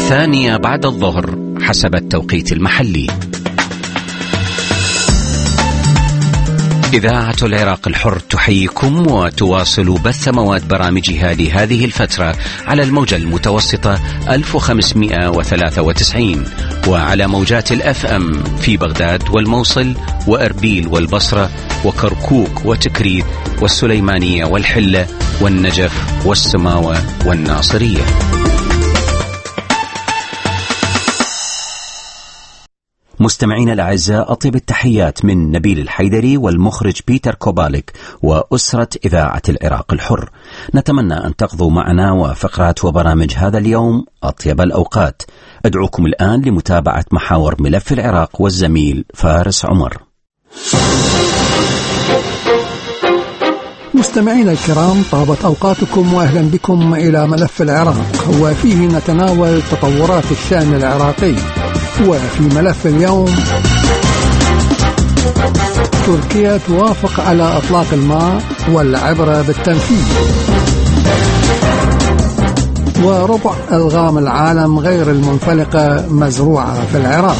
الثانية بعد الظهر حسب التوقيت المحلي. إذاعة العراق الحر تحييكم وتواصل بث مواد برامجها لهذه الفترة على الموجة المتوسطة 1593 وعلى موجات الFM في بغداد والموصل وأربيل والبصرة وكركوك وتكريت والسليمانية والحلة والنجف والسماوة والناصرية. مستمعين الأعزاء، أطيب التحيات من نبيل الحيدري والمخرج بيتر كوباليك وأسرة إذاعة العراق الحر. نتمنى أن تقضوا معنا وفقرات وبرامج هذا اليوم أطيب الأوقات. أدعوكم الآن لمتابعة محاور ملف العراق والزميل فارس عمر. مستمعين الكرام، طابت أوقاتكم وأهلا بكم إلى ملف العراق، وفيه نتناول تطورات الشأن العراقي. وفي ملف اليوم، تركيا توافق على إطلاق الماء والعبرة بالتنفيذ، وربع ألغام العالم غير المنفلقة مزروعة في العراق.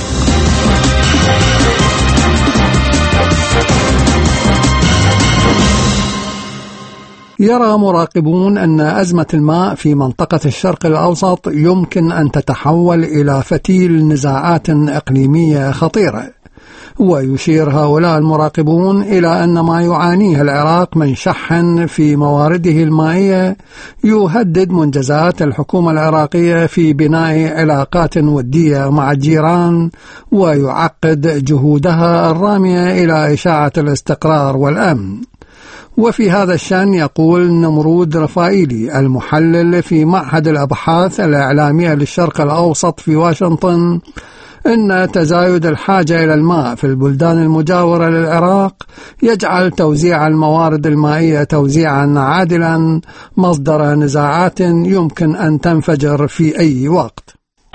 يرى مراقبون أن أزمة الماء في منطقة الشرق الأوسط يمكن أن تتحول إلى فتيل نزاعات إقليمية خطيرة، ويشير هؤلاء المراقبون إلى أن ما يعانيه العراق من شح في موارده المائية يهدد منجزات الحكومة العراقية في بناء علاقات ودية مع الجيران، ويعقد جهودها الرامية إلى إشاعة الاستقرار والأمن. وفي هذا الشأن يقول نمرود رفائيلي المحلل في معهد الأبحاث الإعلامية للشرق الأوسط في واشنطن إن تزايد الحاجة إلى الماء في البلدان المجاورة للعراق يجعل توزيع الموارد المائية توزيعا عادلا مصدر نزاعات يمكن أن تنفجر في أي وقت.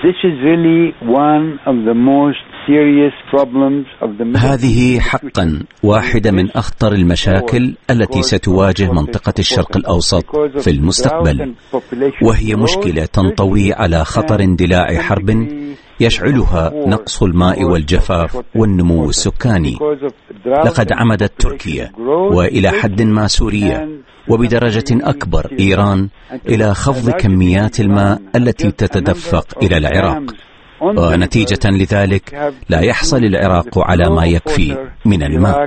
هذه حقا واحدة من أخطر المشاكل التي ستواجه منطقة الشرق الأوسط في المستقبل، وهي مشكلة تنطوي على خطر اندلاع حرب يشعلها نقص الماء والجفاف والنمو السكاني. لقد عمدت تركيا وإلى حد ما سوريا وبدرجة أكبر إيران إلى خفض كميات الماء التي تتدفق إلى العراق، ونتيجة لذلك لا يحصل العراق على ما يكفي من الماء.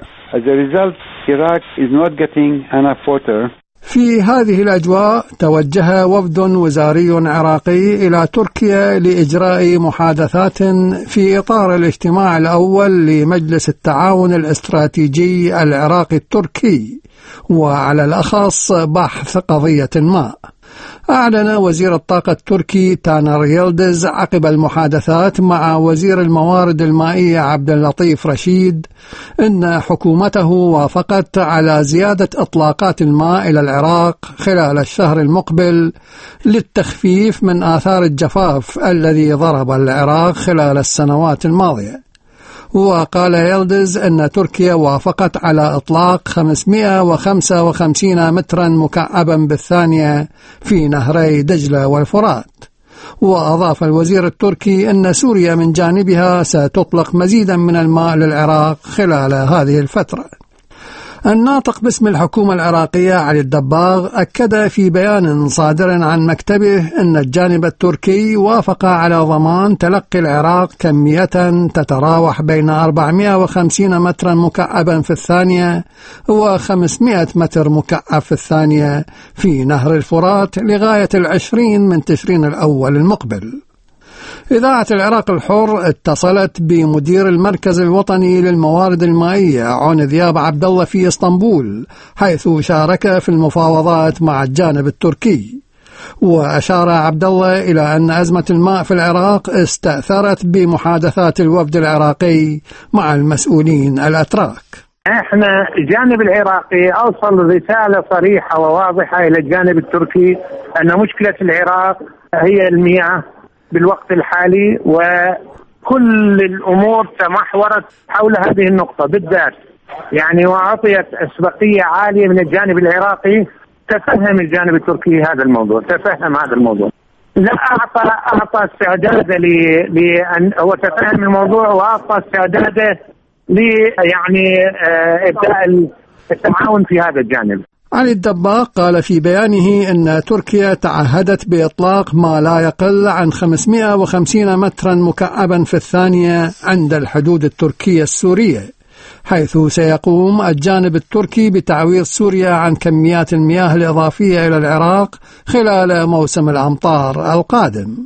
في هذه الأجواء توجه وفد وزاري عراقي إلى تركيا لإجراء محادثات في إطار الاجتماع الأول لمجلس التعاون الاستراتيجي العراقي التركي، وعلى الأخص بحث قضية الماء. أعلن وزير الطاقة التركي تانر يلدز عقب المحادثات مع وزير الموارد المائية عبد اللطيف رشيد أن حكومته وافقت على زيادة إطلاقات الماء إلى العراق خلال الشهر المقبل للتخفيف من آثار الجفاف الذي ضرب العراق خلال السنوات الماضية. وقال يلدز أن تركيا وافقت على إطلاق 555 مترا مكعبا بالثانية في نهري دجلة والفرات. وأضاف الوزير التركي أن سوريا من جانبها ستطلق مزيدا من الماء للعراق خلال هذه الفترة. الناطق باسم الحكومة العراقية علي الدباغ أكد في بيان صادر عن مكتبه أن الجانب التركي وافق على ضمان تلقي العراق كمية تتراوح بين 450 مترا مكعبا في الثانية و500 متر مكعب في الثانية في نهر الفرات لغاية 20 من تشرين الأول المقبل. إذاعة العراق الحر اتصلت بمدير المركز الوطني للموارد المائية عون ذياب عبد الله في اسطنبول، حيث شارك في المفاوضات مع الجانب التركي. وأشار عبد الله إلى أن أزمة الماء في العراق استأثرت بمحادثات الوفد العراقي مع المسؤولين الأتراك. احنا الجانب العراقي أوصل رسالة صريحة وواضحة إلى الجانب التركي أن مشكلة العراق هي المياه بالوقت الحالي، وكل الأمور تمحورت حول هذه النقطة بالذات، يعني وأعطيت أسبقية عالية من الجانب العراقي. تفهم الجانب التركي هذا الموضوع، تفهم هذا الموضوع. لا، أعطى استعداده لأن هو تفهم الموضوع، وأعطى استعداده يعني إبداء التعاون في هذا الجانب. علي الدباغ قال في بيانه أن تركيا تعهدت بإطلاق ما لا يقل عن 550 مترا مكعبا في الثانية عند الحدود التركية السورية، حيث سيقوم الجانب التركي بتعويض سوريا عن كميات المياه الإضافية إلى العراق خلال موسم الأمطار القادم.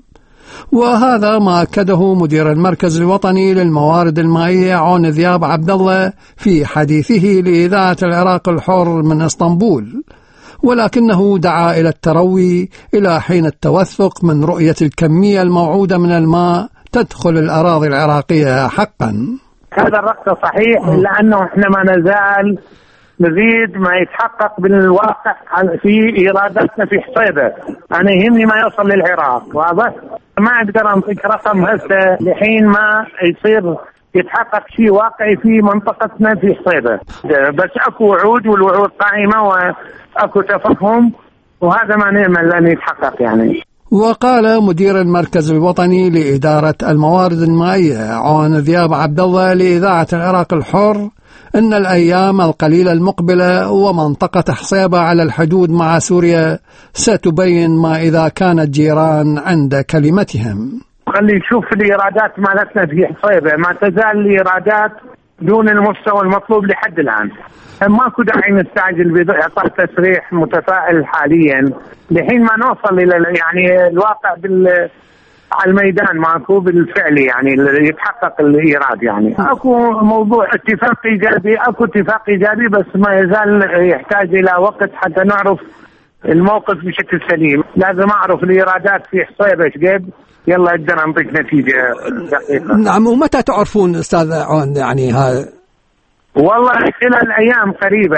وهذا ما أكده مدير المركز الوطني للموارد المائية عون ذياب عبد الله في حديثه لإذاعة العراق الحر من اسطنبول، ولكنه دعا إلى التروي إلى حين التوثق من رؤية الكمية الموعودة من الماء تدخل الأراضي العراقية حقا. هذا الرقص صحيح، لأنه إحنا ما نزال نزيد ما يتحقق بالواقع في إيراداتنا في حصيبة. أنا يهمني ما يوصل للعراق، واضح؟ ما أقدر أنطيك رقم هسه لحين ما يصير يتحقق شيء واقعي في منطقتنا في حصيبة. بس أكو وعود، والوعود قائمة، وأكو تفهم، وهذا ما نأمل أن يتحقق يعني. وقال مدير المركز الوطني لإدارة الموارد المائية عون ذياب عبد الله لإذاعة العراق الحر إن الأيام القليلة المقبلة ومنطقة حصيبة على الحدود مع سوريا ستبين ما إذا كانت جيران عند كلمتهم. خلي نشوف الإيرادات مالتنا في حصيبة، ما تزال الإيرادات دون المستوى المطلوب لحد الآن. ماكو داعي نستعجل بإعطاء تصريح متفائل حاليا لحين ما نوصل إلى يعني الواقع على الميدان، ماكو بالفعل يعني يتحقق الإيراد. يعني اكو موضوع اتفاق ايجابي، بس ما يزال يحتاج الى وقت حتى نعرف الموقف بشكل سليم. لازم اعرف الإيرادات في حصيبة ايش قد، يلا اقدر انطيك نتيجة دقيقة. نعم. ومتى تعرفون استاذ عون يعني هذا؟ والله خلال ايام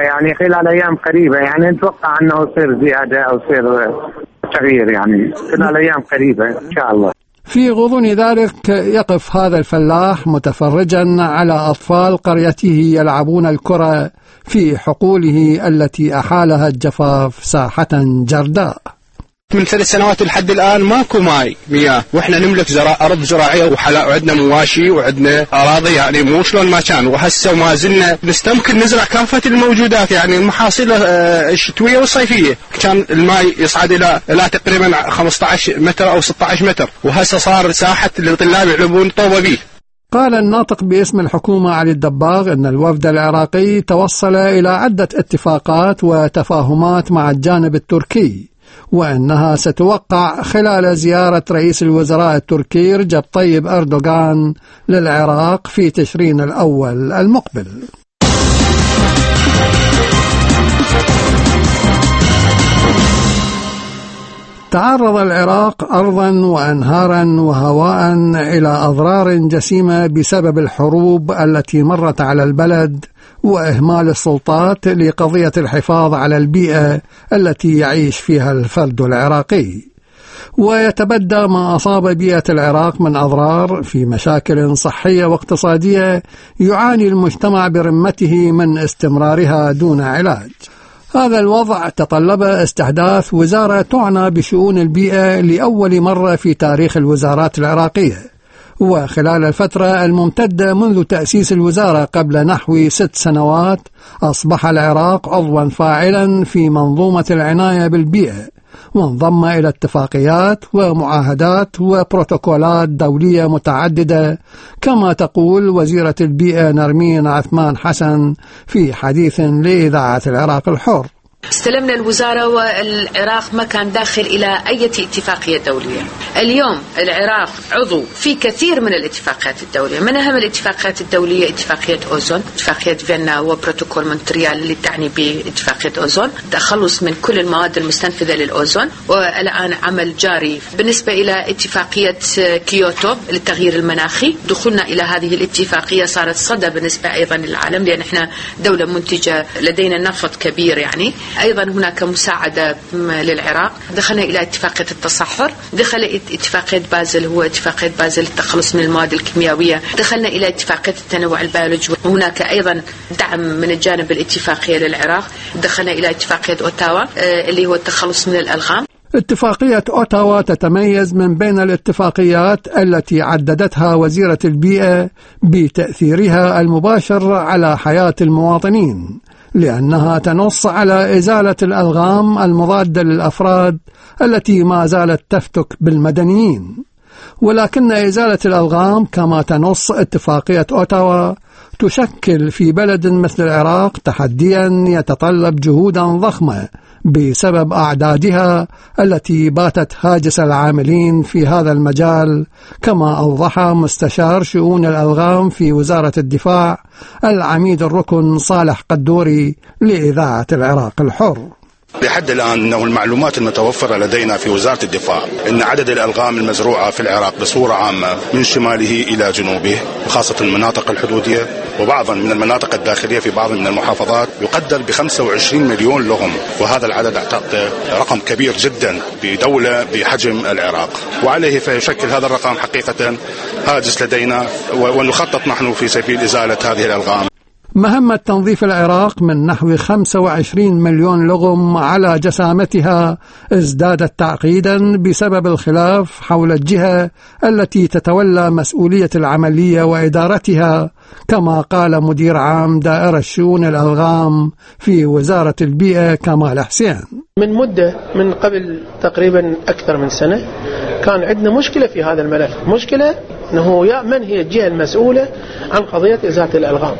قريبة يعني نتوقع انه يصير زيادة او يصير تغيير يعني خلال ايام قريبة ان شاء الله. في غضون ذلك يقف هذا الفلاح متفرجا على أطفال قريته يلعبون الكرة في حقوله التي أحالها الجفاف ساحة جرداء. من 3 سنوات لحد الآن ماكو مياه، وإحنا نملك أرض زراعية وعندنا مواشي وعندنا أراضي، يعني مو شلون ما كان. وهسه وما زلنا نستمكن نزرع كافة الموجودات، يعني المحاصيل الشتوية والصيفية. كان الماء يصعد إلى تقريبا 15 متر أو 16 متر، وهسه صار ساحة للطلاب يلعبون طوبة بيه. قال الناطق باسم الحكومة علي الدباغ أن الوفد العراقي توصل إلى عدة اتفاقات وتفاهمات مع الجانب التركي، وأنها ستوقع خلال زيارة رئيس الوزراء التركي رجب طيب أردوغان للعراق في تشرين الأول المقبل. تعرض العراق أرضا وأنهارا وهواء إلى أضرار جسيمة بسبب الحروب التي مرت على البلد وإهمال السلطات لقضية الحفاظ على البيئة التي يعيش فيها الفرد العراقي. ويتبدى ما أصاب بيئة العراق من أضرار في مشاكل صحية واقتصادية يعاني المجتمع برمته من استمرارها دون علاج. هذا الوضع تطلب استحداث وزارة تعنى بشؤون البيئة لأول مرة في تاريخ الوزارات العراقية، وخلال الفترة الممتدة منذ تأسيس الوزارة قبل نحو 6 سنوات أصبح العراق عضوا فاعلا في منظومة العناية بالبيئة، وانضم إلى اتفاقيات ومعاهدات وبروتوكولات دولية متعددة، كما تقول وزيرة البيئة نرمين عثمان حسن في حديث لإذاعة العراق الحر. استلمنا الوزارة والعراق ما كان داخل إلى أي اتفاقية دولية. اليوم العراق عضو في كثير من الاتفاقيات الدولية، من أهم الاتفاقيات الدولية اتفاقية أوزون، اتفاقية فيينا، وبروتوكول مونتريال اللي تعني باتفاقية أوزون، تخلص من كل المواد المستنفذة للأوزون، والآن عمل جاري بالنسبة إلى اتفاقية كيوتو للتغيير المناخي. دخولنا إلى هذه الاتفاقية صارت صدى بالنسبة أيضا للعالم، لأن احنا دولة منتجة لدينا نفط كبير يعني. أيضا هناك مساعدة للعراق. دخلنا إلى اتفاقية التصحر، دخل اتفاقية بازل، هو اتفاقية بازل التخلص من المواد الكيميائية، دخلنا إلى اتفاقية التنوع البيولوجي، وهناك أيضا دعم من الجانب الاتفاقية للعراق. دخلنا إلى اتفاقية أوتاوا اللي هو التخلص من الألغام. اتفاقية أوتاوا تتميز من بين الاتفاقيات التي عددتها وزيرة البيئة بتأثيرها المباشر على حياة المواطنين، لأنها تنص على إزالة الألغام المضادة للأفراد التي ما زالت تفتك بالمدنيين. ولكن إزالة الألغام كما تنص اتفاقية أوتاوا تشكل في بلد مثل العراق تحديا يتطلب جهودا ضخمة بسبب أعدادها التي باتت هاجس العاملين في هذا المجال، كما أوضح مستشار شؤون الألغام في وزارة الدفاع العميد الركن صالح قدوري لإذاعة العراق الحر. لحد الآن أنه المعلومات المتوفرة لدينا في وزارة الدفاع أن عدد الألغام المزروعة في العراق بصورة عامة من شماله إلى جنوبه وخاصة المناطق الحدودية وبعضا من المناطق الداخلية في بعض من المحافظات يقدر ب25 مليون لغم، وهذا العدد أعتقد رقم كبير جدا بدولة بحجم العراق، وعليه فيشكل هذا الرقم حقيقة هاجس لدينا ونخطط نحن في سبيل إزالة هذه الألغام. مهمة تنظيف العراق من نحو 25 مليون لغم على جسامتها ازدادت تعقيدا بسبب الخلاف حول الجهة التي تتولى مسؤولية العملية وإدارتها، كما قال مدير عام دائرة شؤون الألغام في وزارة البيئة كمال حسين. من مدة من قبل تقريبا أكثر من سنة كان عندنا مشكلة في هذا الملف، مشكلة أنه من هي الجهة المسؤولة عن قضية إزالة الألغام.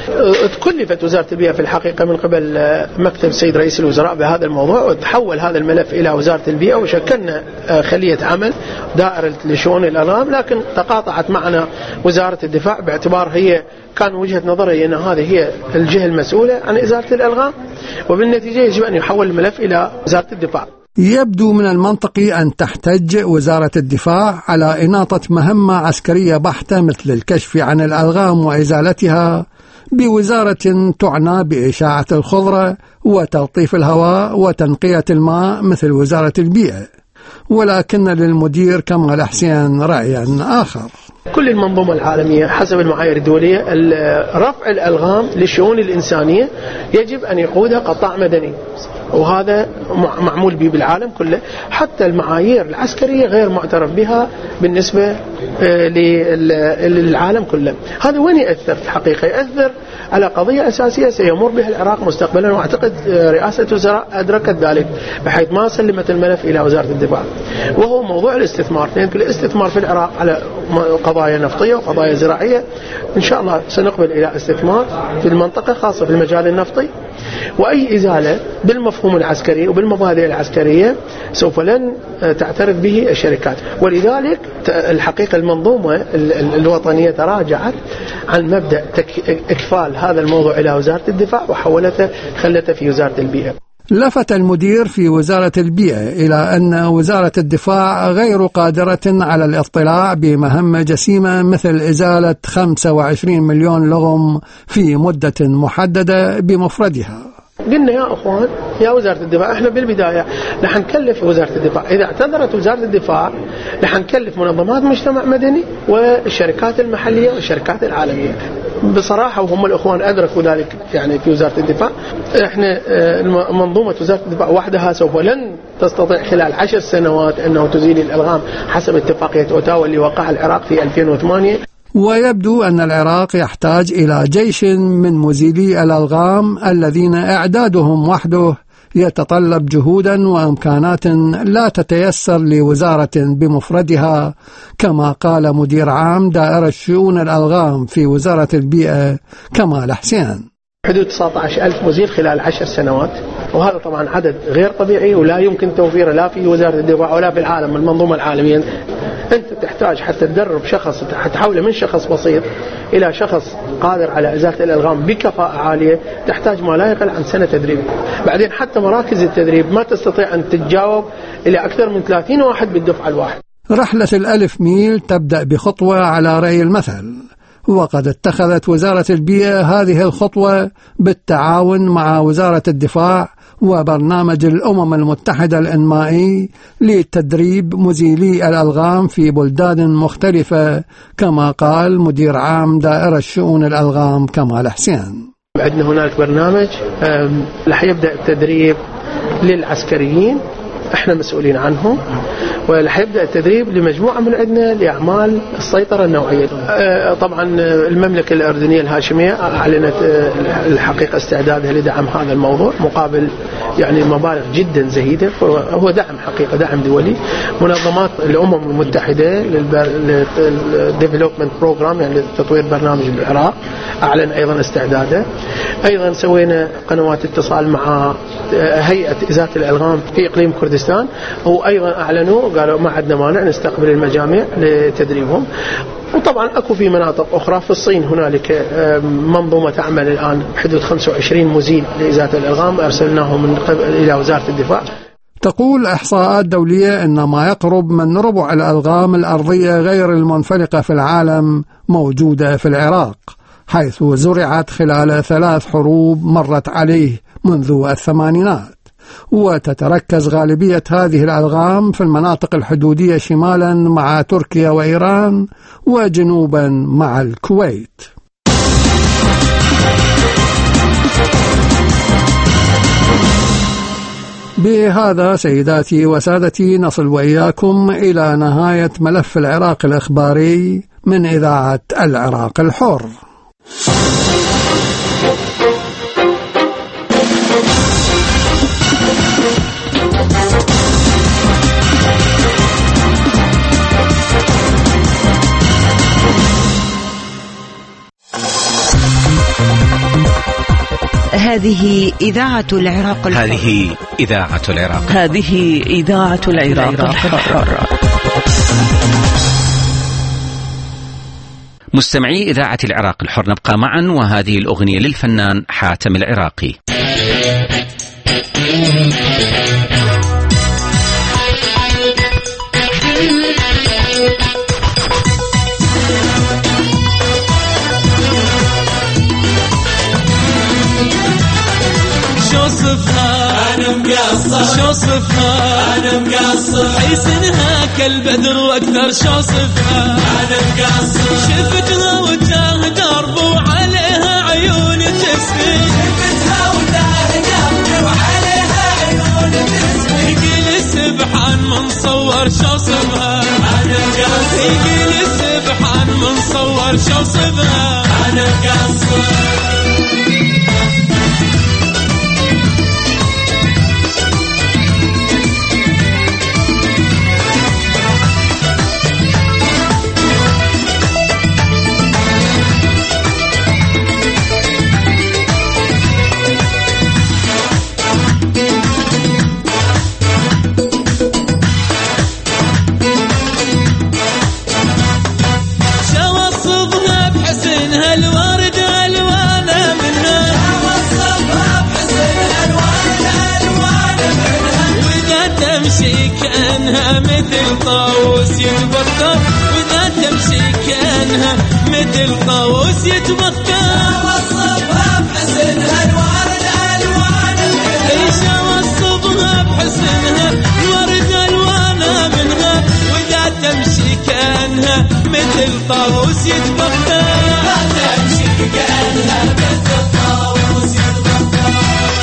تكلفت وزارة البيئة في الحقيقة من قبل مكتب السيد رئيس الوزراء بهذا الموضوع، وتحول هذا الملف إلى وزارة البيئة وشكلنا خلية عمل دائرة لشؤون الألغام، لكن تقاطعت معنا وزارة الدفاع باعتبار هي كان وجهة نظري أن هذه هي الجهة المسؤولة عن إزالة الألغام، وبالنتيجة يجب أن يحول الملف إلى وزارة الدفاع. يبدو من المنطقي أن تحتج وزارة الدفاع على إناطة مهمة عسكرية بحتة مثل الكشف عن الألغام وإزالتها بوزارة تعنى بإشاعة الخضرة وتلطيف الهواء وتنقية الماء مثل وزارة البيئة، ولكن للمدير كمال حسين رأيا آخر. كل المنظومة العالمية حسب المعايير الدولية رفع الألغام للشؤون الإنسانية يجب أن يقودها قطاع مدني، وهذا معمول به بالعالم كله. حتى المعايير العسكرية غير معترف بها بالنسبة للعالم كله. هذا وين يأثر في الحقيقة؟ يأثر على قضية أساسية سيمر بها العراق مستقبلا، وأعتقد رئاسة الوزراء أدركت ذلك بحيث ما سلمت الملف إلى وزارة الدفاع، وهو موضوع الاستثمار. الاستثمار في العراق على قضايا نفطية وقضايا زراعية، إن شاء الله سنقبل إلى استثمار في المنطقة خاصة في المجال النفطي، وأي إزالة بالمفهوم العسكري وبالمبادئ العسكرية سوف لن تعترف به الشركات. ولذلك الحقيقة المنظومة الوطنية تراجعت عن مبدأ إكفال هذا الموضوع إلى وزارة الدفاع وحولته خلته في وزارة البيئة. لفت المدير في وزارة البيئة إلى أن وزارة الدفاع غير قادرة على الاطلاع بمهمة جسيمة مثل إزالة 25 مليون لغم في مدة محددة بمفردها. قلنا يا أخوان يا وزارة الدفاع، احنا بالبداية رح نكلف وزارة الدفاع، إذا اعتذرت وزارة الدفاع رح نكلف منظمات مجتمع مدني والشركات المحلية والشركات العالمية. بصراحة وهم الأخوان أدركوا ذلك يعني في وزارة الدفاع. احنا منظومة وزارة الدفاع وحدها سوف لن تستطيع خلال 10 سنوات أنه تزيل الألغام حسب اتفاقية أوتاوا اللي وقعها العراق في 2008. ويبدو أن العراق يحتاج إلى جيش من مزيلي الألغام الذين إعدادهم وحده يتطلب جهودا وإمكانات لا تتيسر لوزارة بمفردها، كما قال مدير عام دائرة شؤون الألغام في وزارة البيئة كمال حسين. حدود 19,000 مزيل خلال 10 سنوات، وهذا طبعا عدد غير طبيعي ولا يمكن توفيره لا في وزارة الدفاع ولا في العالم المنظومة العالمية. أنت تحتاج حتى تدرب شخص، تحوله من شخص بسيط إلى شخص قادر على إزالة الألغام بكفاءة عالية، تحتاج ما لا يقل عن سنة تدريب. بعدين حتى مراكز التدريب ما تستطيع أن تتجاوب إلى أكثر من 30 واحد بالدفعة الواحد. رحلة ال1000 ميل تبدأ بخطوة على رأي المثل، وقد اتخذت وزارة البيئة هذه الخطوة بالتعاون مع وزارة الدفاع وبرنامج الأمم المتحدة الإنمائي لتدريب مزيلي الألغام في بلدان مختلفة، كما قال مدير عام دائرة شؤون الألغام كمال حسين. عندنا هناك برنامج رح يبدأ التدريب للعسكريين احنا مسؤولين عنهم، ورح يبدأ التدريب لمجموعة من عندنا لأعمال السيطرة النوعية. طبعا المملكة الأردنية الهاشمية أعلنت الحقيقة استعدادها لدعم هذا الموضوع مقابل يعني مبالغ جدا زهيدة، هو دعم حقيقة دعم دولي. منظمات الأمم المتحدة للديفلوبمنت بروجرام يعني لتطوير برنامج بالعراق أعلن أيضا استعداده. أيضا سوينا قنوات اتصال مع هيئة إزالة الألغام في إقليم كردستان، وأيضا أعلنوا قالوا ما عندنا مانع نستقبل المجامع لتدريبهم. وطبعا أكو في مناطق أخرى في الصين هنالك منظومة تعمل الآن بحدود 25 مزيل لإزالة الألغام أرسلناهم من قبل إلى وزارة الدفاع. تقول إحصاءات دولية أن ما يقرب من ربع الألغام الأرضية غير المنفلقة في العالم موجودة في العراق، حيث زرعت خلال 3 حروب مرت عليه منذ الثمانينات، وتتركز غالبية هذه الألغام في المناطق الحدودية شمالا مع تركيا وإيران وجنوبا مع الكويت. بهذا سيداتي وسادتي نصل وإياكم إلى نهاية ملف العراق الإخباري من إذاعة العراق الحر. هذه إذاعة العراق الحر. هذه إذاعة العراق. هذه إذاعة العراق الحر. مستمعي إذاعة العراق الحر، نبقى معا وهذه الأغنية للفنان حاتم العراقي. شو صفها أنا مقصر حيسنها كالبدر وأكثر شو صفها أنا مقصر شفتها وجاه درب وعليها عيون تسمي شفتها وجاه درب وعليها عيون تسمي يقول السبحان من صور شو صفها أنا مقصر يقول السبحان من صور شو صفها أنا مقصر كأنها مثل طاووس يتبختر وإذا تمشي كأنها مثل طاووس يتبختر وصفها بحسنها الورد ألوان منها وصفها بحسنها الورد ألوان منها وإذا تمشي كأنها مثل طاووس يتبختر تمشي كأنها مثل طاووس يتبختر.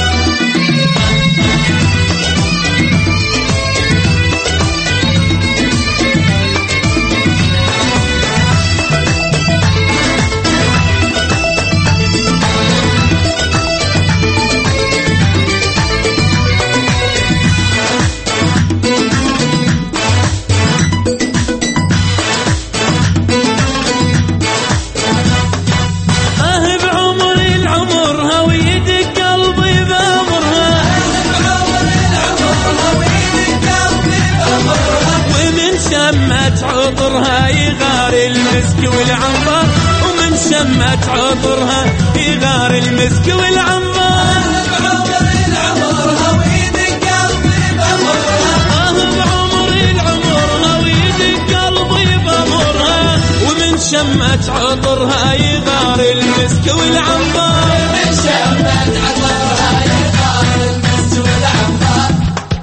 عطرها يغار المسك والعنبر ومن شمت عطرها يغار المسك والعنبر بعمر العمرها ويدق قلبي بأمرها بعمر العمرها ويدق قلبي بأمرها ومن شمت عطرها يغار المسك والعنبر من شمت عطرها يغار المسك والعنبر.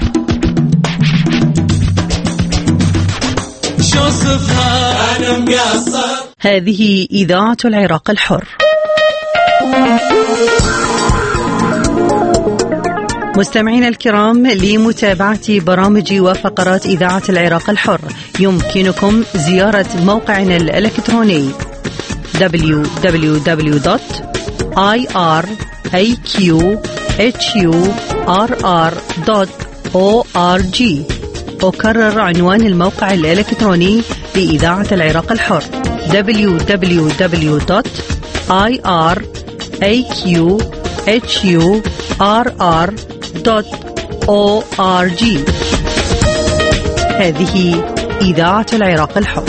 أنا مقصر. هذه إذاعة العراق مستمعينا الكرام، لمتابعة برامج وفقرات إذاعة العراق الحر يمكنكم زيارة موقعنا الإلكتروني www.iqhurr.org. أكرر عنوان الموقع الإلكتروني لإذاعة العراق الحر www.iqhurr.org. هذه إذاعة العراق الحر.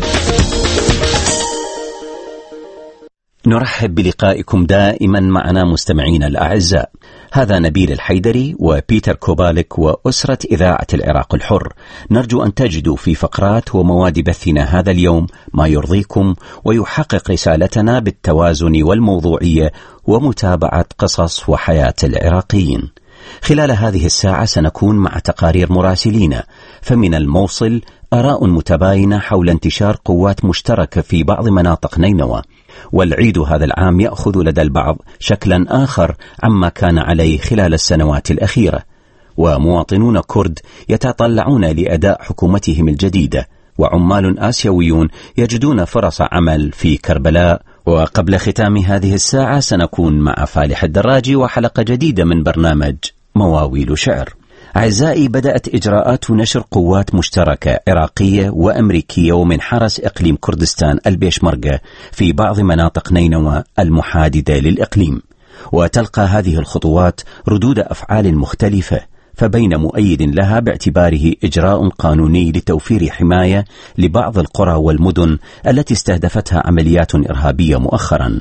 نرحب بلقائكم دائما معنا مستمعينا الأعزاء. هذا نبيل الحيدري وبيتر كوبالك وأسرة إذاعة العراق الحر. نرجو أن تجدوا في فقرات ومواد بثنا هذا اليوم ما يرضيكم ويحقق رسالتنا بالتوازن والموضوعية ومتابعة قصص وحياة العراقيين. خلال هذه الساعة سنكون مع تقارير مراسلين، فمن الموصل آراء متباينة حول انتشار قوات مشتركة في بعض مناطق نينوى، والعيد هذا العام يأخذ لدى البعض شكلا آخر عما كان عليه خلال السنوات الأخيرة، ومواطنون كرد يتطلعون لأداء حكومتهم الجديدة، وعمال آسيويون يجدون فرص عمل في كربلاء. وقبل ختام هذه الساعة سنكون مع فالح الدراجي وحلقة جديدة من برنامج مواويل شعر. أعزائي، بدأت إجراءات نشر قوات مشتركة عراقية وأمريكية ومن حرس إقليم كردستان البيشمركة في بعض مناطق نينوى المحاددة للإقليم، وتلقى هذه الخطوات ردود أفعال مختلفة، فبين مؤيد لها باعتباره إجراء قانوني لتوفير حماية لبعض القرى والمدن التي استهدفتها عمليات إرهابية مؤخرا،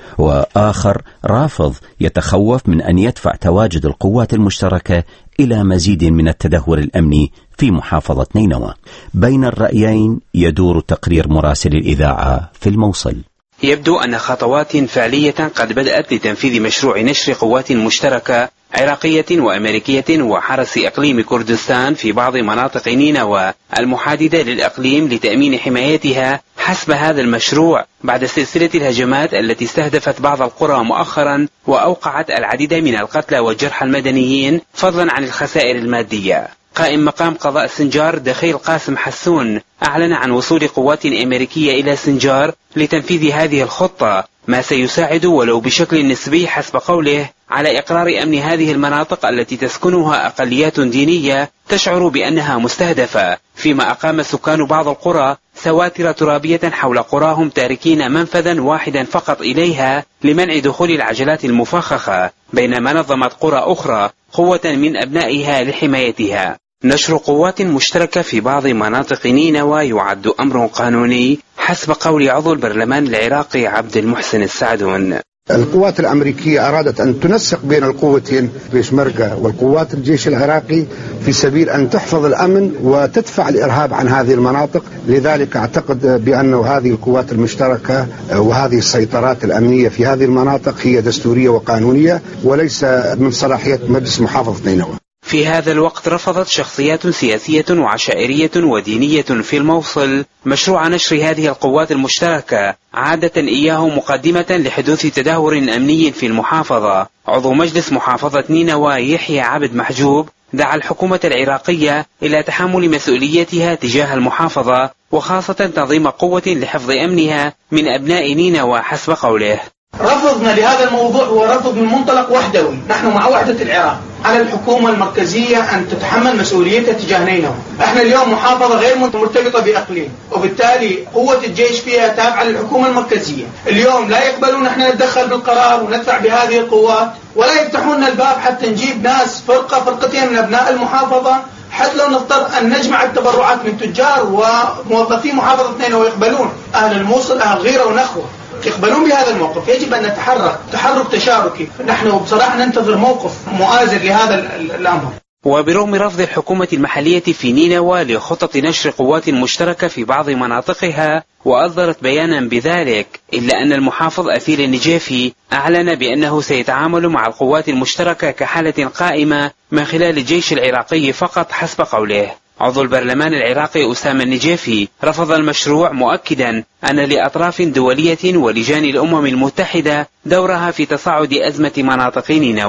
وآخر رافض يتخوف من أن يدفع تواجد القوات المشتركة إلى مزيد من التدهور الأمني في محافظة نينوى. بين الرأيين يدور تقرير مراسل الإذاعة في الموصل. يبدو أن خطوات فعلية قد بدأت لتنفيذ مشروع نشر قوات مشتركة عراقية وأمريكية وحرس إقليم كردستان في بعض مناطق نينوى المحاددة للإقليم لتأمين حمايتها حسب هذا المشروع، بعد سلسلة الهجمات التي استهدفت بعض القرى مؤخرا وأوقعت العديد من القتلى والجرحى المدنيين فضلا عن الخسائر المادية. قائم مقام قضاء سنجار دخيل قاسم حسون أعلن عن وصول قوات أمريكية إلى سنجار لتنفيذ هذه الخطة، ما سيساعد ولو بشكل نسبي حسب قوله على إقرار أمن هذه المناطق التي تسكنها أقليات دينية تشعر بأنها مستهدفة، فيما أقام سكان بعض القرى سواتر ترابية حول قراهم تاركين منفذا واحدا فقط إليها لمنع دخول العجلات المفخخة، بينما نظمت قرى أخرى قوة من أبنائها لحمايتها. نشر قوات مشتركة في بعض مناطق نينوى يعد أمر قانوني حسب قول عضو البرلمان العراقي عبد المحسن السعدون. القوات الأمريكية أرادت أن تنسق بين القوتين بيشمركة والقوات الجيش العراقي في سبيل أن تحفظ الأمن وتدفع الإرهاب عن هذه المناطق، لذلك أعتقد بأن هذه القوات المشتركة وهذه السيطرات الأمنية في هذه المناطق هي دستورية وقانونية وليس من صلاحية مجلس محافظة نينوى. في هذا الوقت رفضت شخصيات سياسية وعشائرية ودينية في الموصل مشروع نشر هذه القوات المشتركة، عادة إياه مقدمة لحدوث تدهور أمني في المحافظة. عضو مجلس محافظة نينوى يحيى عبد محجوب دعا الحكومة العراقية إلى تحمل مسؤوليتها تجاه المحافظة، وخاصة تنظيم قوة لحفظ أمنها من أبناء نينوى حسب قوله. رفضنا لهذا الموضوع هو رفض من منطلق وحدوي، نحن مع وحدة العراق، على الحكومة المركزية أن تتحمل مسؤوليتها تجاه نينوى. احنا اليوم محافظة غير مرتبطة بإقليم، وبالتالي قوة الجيش فيها تابعة للحكومة المركزية. اليوم لا يقبلون احنا نتدخل بالقرار وندفع بهذه القوات، ولا يفتحون الباب حتى نجيب ناس فرقتين من أبناء المحافظة، حتى لو نضطر أن نجمع التبرعات من تجار وموظفي محافظة نينوى يقبلون. أهل الموصل أهل غيرة ونخوة يقبلون بهذا الموقف. يجب أن نتحرك تحرك تشاركي، نحن بصراحة ننتظر موقف مؤازر لهذا الأمر. وبرغم رفض الحكومة المحلية في نينوى لخطة نشر قوات مشتركة في بعض مناطقها وأصدرت بيانا بذلك، إلا أن المحافظ أثيل النجافي أعلن بأنه سيتعامل مع القوات المشتركة كحالة قائمة من خلال الجيش العراقي فقط حسب قوله. عضو البرلمان العراقي أسامة النجافي رفض المشروع مؤكدا أن لأطراف دولية ولجان الأمم المتحدة دورها في تصاعد أزمة مناطق نينوى.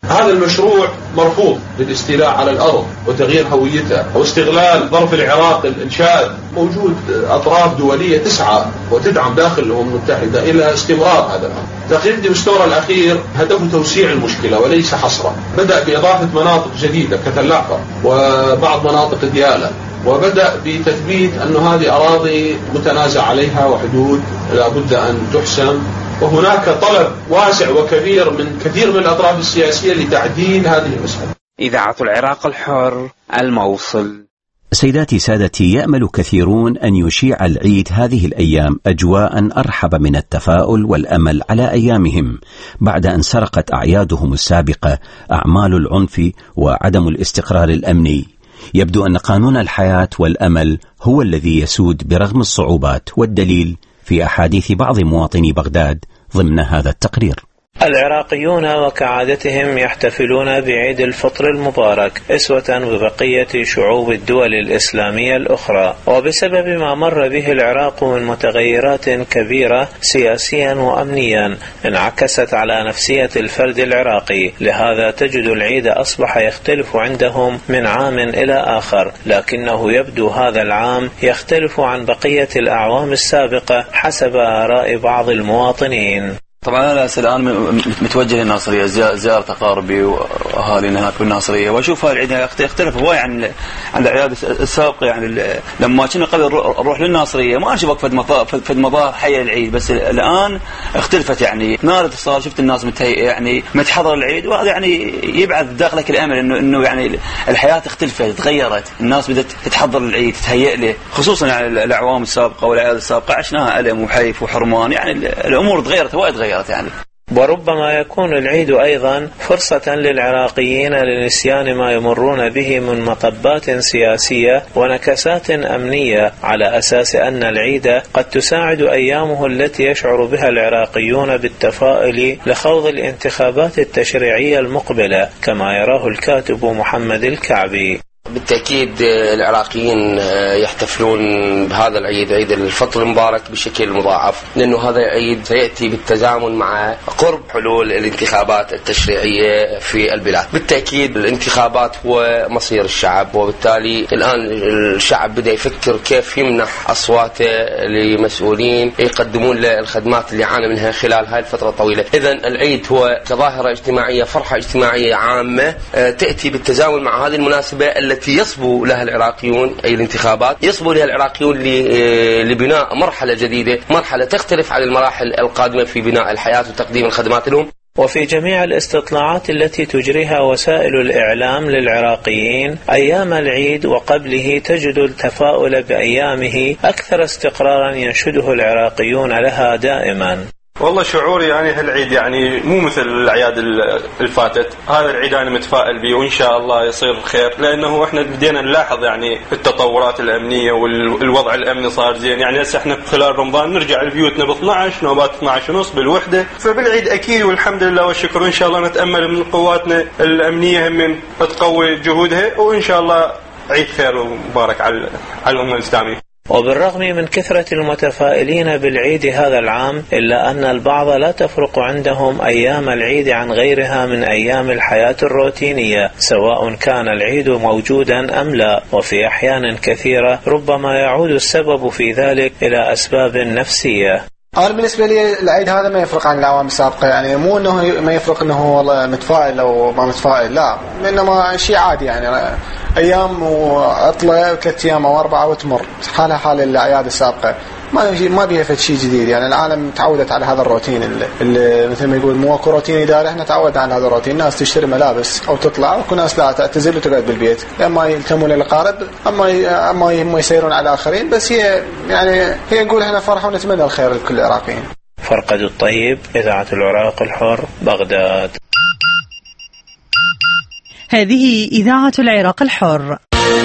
هذا المشروع مرفوض للاستيلاء على الأرض وتغيير هويتها واستغلال ظرف العراق الشاذ. موجود أطراف دولية تسعى وتدعم داخل الأمم المتحدة إلى استمرار هذا الأمر. تقرير ديمستورا الأخير هدفه توسيع المشكلة وليس حصرها. بدأ بإضافة مناطق جديدة كتلاقة وبعض مناطق ديالى، وبدأ بتثبيت أن هذه أراضي متنازع عليها وحدود لا بد أن تحسم. وهناك طلب واسع وكبير من كثير من الأطراف السياسية لتعديل هذه المسألة. إذاعة العراق الحر، الموصل. سيداتي سادتي، يأمل كثيرون أن يشيع العيد هذه الأيام أجواء أرحب من التفاؤل والأمل على أيامهم، بعد أن سرقت أعيادهم السابقة أعمال العنف وعدم الاستقرار الأمني. يبدو أن قانون الحياة والأمل هو الذي يسود برغم الصعوبات، والدليل في أحاديث بعض مواطني بغداد ضمن هذا التقرير. العراقيون وكعادتهم يحتفلون بعيد الفطر المبارك أسوة ببقية شعوب الدول الإسلامية الأخرى، وبسبب ما مر به العراق من متغيرات كبيرة سياسيا وأمنيا انعكست على نفسية الفرد العراقي. لهذا تجد العيد أصبح يختلف عندهم من عام إلى آخر، لكنه يبدو هذا العام يختلف عن بقية الأعوام السابقة حسب آراء بعض المواطنين. طبعا أنا الآن متوجه للناصرية زيارة أقاربي وأهالينا هناك بالناصرية، وأشوف هذا العيد يختلف هواي عن الأعياد السابقة. يعني لما كنا قبل نروح للناصرية ما أشوف في مظاهر حية العيد، بس الآن اختلفت. يعني نار اتصال، شفت الناس يعني متحضر العيد، وهذا يعني يبعث داخلك الأمل إنه يعني الحياة اختلفت تغيرت، الناس بدأت تتحضر العيد تتهيأ له، خصوصا يعني الأعوام السابقة والأعياد السابقة عشناها ألم وحيف وحرمان، يعني الأمور تغيرت هواي تغيرت يعني. وربما يكون العيد أيضا فرصة للعراقيين لنسيان ما يمرون به من مطبات سياسية ونكسات أمنية، على أساس أن العيد قد تساعد أيامه التي يشعر بها العراقيون بالتفاؤل لخوض الانتخابات التشريعية المقبلة، كما يراه الكاتب محمد الكعبي. بالتأكيد العراقيين يحتفلون بهذا العيد، عيد الفطر المبارك، بشكل مضاعف، لأنه هذا العيد سيأتي بالتزامن مع قرب حلول الانتخابات التشريعية في البلاد. بالتأكيد الانتخابات هو مصير الشعب، وبالتالي الآن الشعب بدأ يفكر كيف يمنح أصواته لمسؤولين يقدمون له الخدمات اللي عانى منها خلال هاي الفترة الطويلة. إذن العيد هو كظاهرة اجتماعية، فرحة اجتماعية عامة تأتي بالتزامن مع هذه المناسبة التي يصبو لها العراقيون، أي الانتخابات، يصبو لها العراقيون لبناء مرحلة جديدة، مرحلة تختلف عن المراحل القادمة في بناء الحياة وتقديم الخدمات لهم. وفي جميع الاستطلاعات التي تجريها وسائل الإعلام للعراقيين أيام العيد وقبله تجد التفاؤل بأيامه أكثر استقرارا ينشده العراقيون لها دائما. والله شعوري يعني هالعيد يعني مو مثل الأعياد الفاتت. هذا العيد أنا متفائل به وإن شاء الله يصير خير، لأنه إحنا بدينا نلاحظ يعني التطورات الأمنية والوضع الأمني صار زين. يعني هسه إحنا خلال رمضان نرجع لبيوتنا ب12 نوبات 12:30 بالوحدة، فبالعيد أكيد والحمد لله والشكر، وإن شاء الله نتأمل من قواتنا الأمنية هم تقوي جهودها، وإن شاء الله عيد خير ومبارك على الأمة الإسلامية. وبالرغم من كثرة المتفائلين بالعيد هذا العام، إلا أن البعض لا تفرق عندهم أيام العيد عن غيرها من أيام الحياة الروتينية، سواء كان العيد موجودا أم لا. وفي أحيان كثيرة ربما يعود السبب في ذلك إلى أسباب نفسية. أنا بالنسبة لي العيد هذا ما يفرق عن الأعوام السابقة، يعني مو إنه ما يفرق إنه والله متفائل أو ما متفائل، لا، إنما شيء عادي. يعني أيام وعطلة 3 أيام أو 4 وتمر، حالها حال الأعياد السابقة، ما بيها فد شيء جديد. يعني العالم تعودت على هذا الروتين اللي مثل ما يقول مو روتين إداري، احنا تعودنا على هذا الروتين. الناس تشتري ملابس أو تطلع، وكل ناس لا تعتزل وتقعد بالبيت، اما يلتمون للأقارب اما يسيرون على الآخرين. بس هي نقول احنا فرحة ونتمنى الخير لكل العراقيين. فرقد الطيب، إذاعة العراق الحر، بغداد. هذه إذاعة العراق الحر.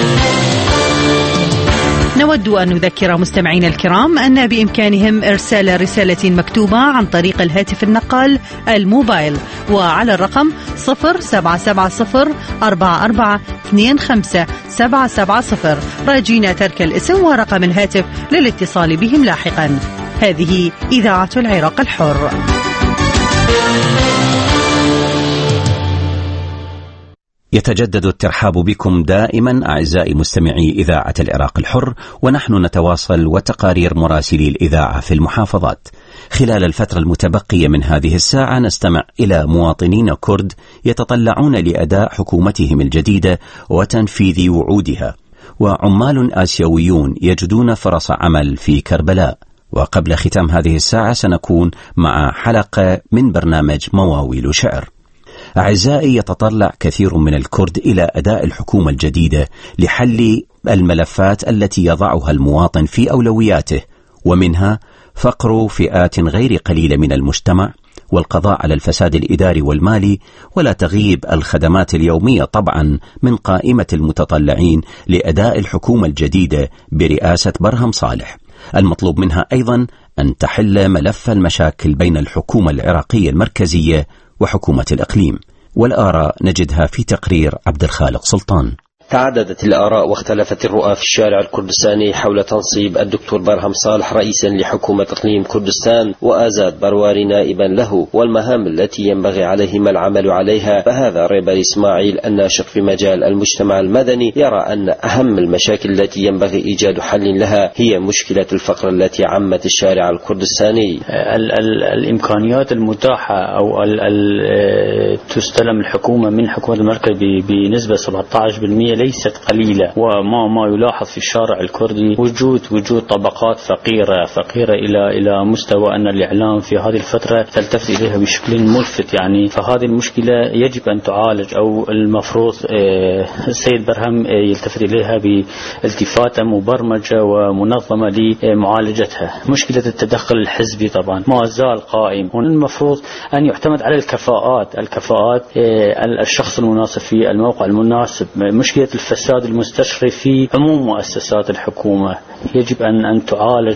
نود أن نذكر مستمعينا الكرام أن بإمكانهم إرسال رسالة مكتوبة عن طريق الهاتف النقال الموبايل، وعلى الرقم 077044257770، راجين ترك الاسم ورقم الهاتف للاتصال بهم لاحقا. هذه إذاعة العراق الحر. يتجدد الترحاب بكم دائما أعزائي مستمعي إذاعة العراق الحر، ونحن نتواصل وتقارير مراسلي الإذاعة في المحافظات. خلال الفترة المتبقية من هذه الساعة نستمع إلى مواطنين كرد يتطلعون لأداء حكومتهم الجديدة وتنفيذ وعودها، وعمال آسيويون يجدون فرص عمل في كربلاء. وقبل ختام هذه الساعة سنكون مع حلقة من برنامج مواويل شعر. أعزائي، يتطلع كثير من الكرد إلى أداء الحكومة الجديدة لحل الملفات التي يضعها المواطن في أولوياته، ومنها فقر فئات غير قليلة من المجتمع، والقضاء على الفساد الإداري والمالي، ولا تغيب الخدمات اليومية طبعا من قائمة المتطلعين لأداء الحكومة الجديدة برئاسة برهم صالح. المطلوب منها أيضا أن تحل ملف المشاكل بين الحكومة العراقية المركزية وحكومة الإقليم، والآراء نجدها في تقرير عبد الخالق سلطان. تعددت الآراء واختلفت الرؤى في الشارع الكردستاني حول تنصيب الدكتور برهم صالح رئيسا لحكومة إقليم كردستان وآزاد برواري نائبا له والمهام التي ينبغي عليهما العمل عليها. فهذا ريبر إسماعيل الناشط في مجال المجتمع المدني يرى أن أهم المشاكل التي ينبغي إيجاد حل لها هي مشكلة الفقر التي عمت الشارع الكردستاني. الإمكانيات المتاحة أو تستلم الحكومة من حكومة المركز بنسبة 17% ليست قليلة، وما يلاحظ في الشارع الكردي وجود طبقات فقيرة إلى مستوى أن الإعلام في هذه الفترة تلتفت إليها بشكل ملفت. يعني فهذه المشكلة يجب أن تعالج، أو المفروض السيد برهم يلتفت إليها بالتفاتة مبرمجة ومنظمة لمعالجتها. مشكلة التدخل الحزبي طبعا ما زال قائم، والمفروض أن يعتمد على الكفاءات الشخص المناسب في الموقع المناسب. مشكلة الفساد المستشري في عموم مؤسسات الحكومة يجب أن تعالج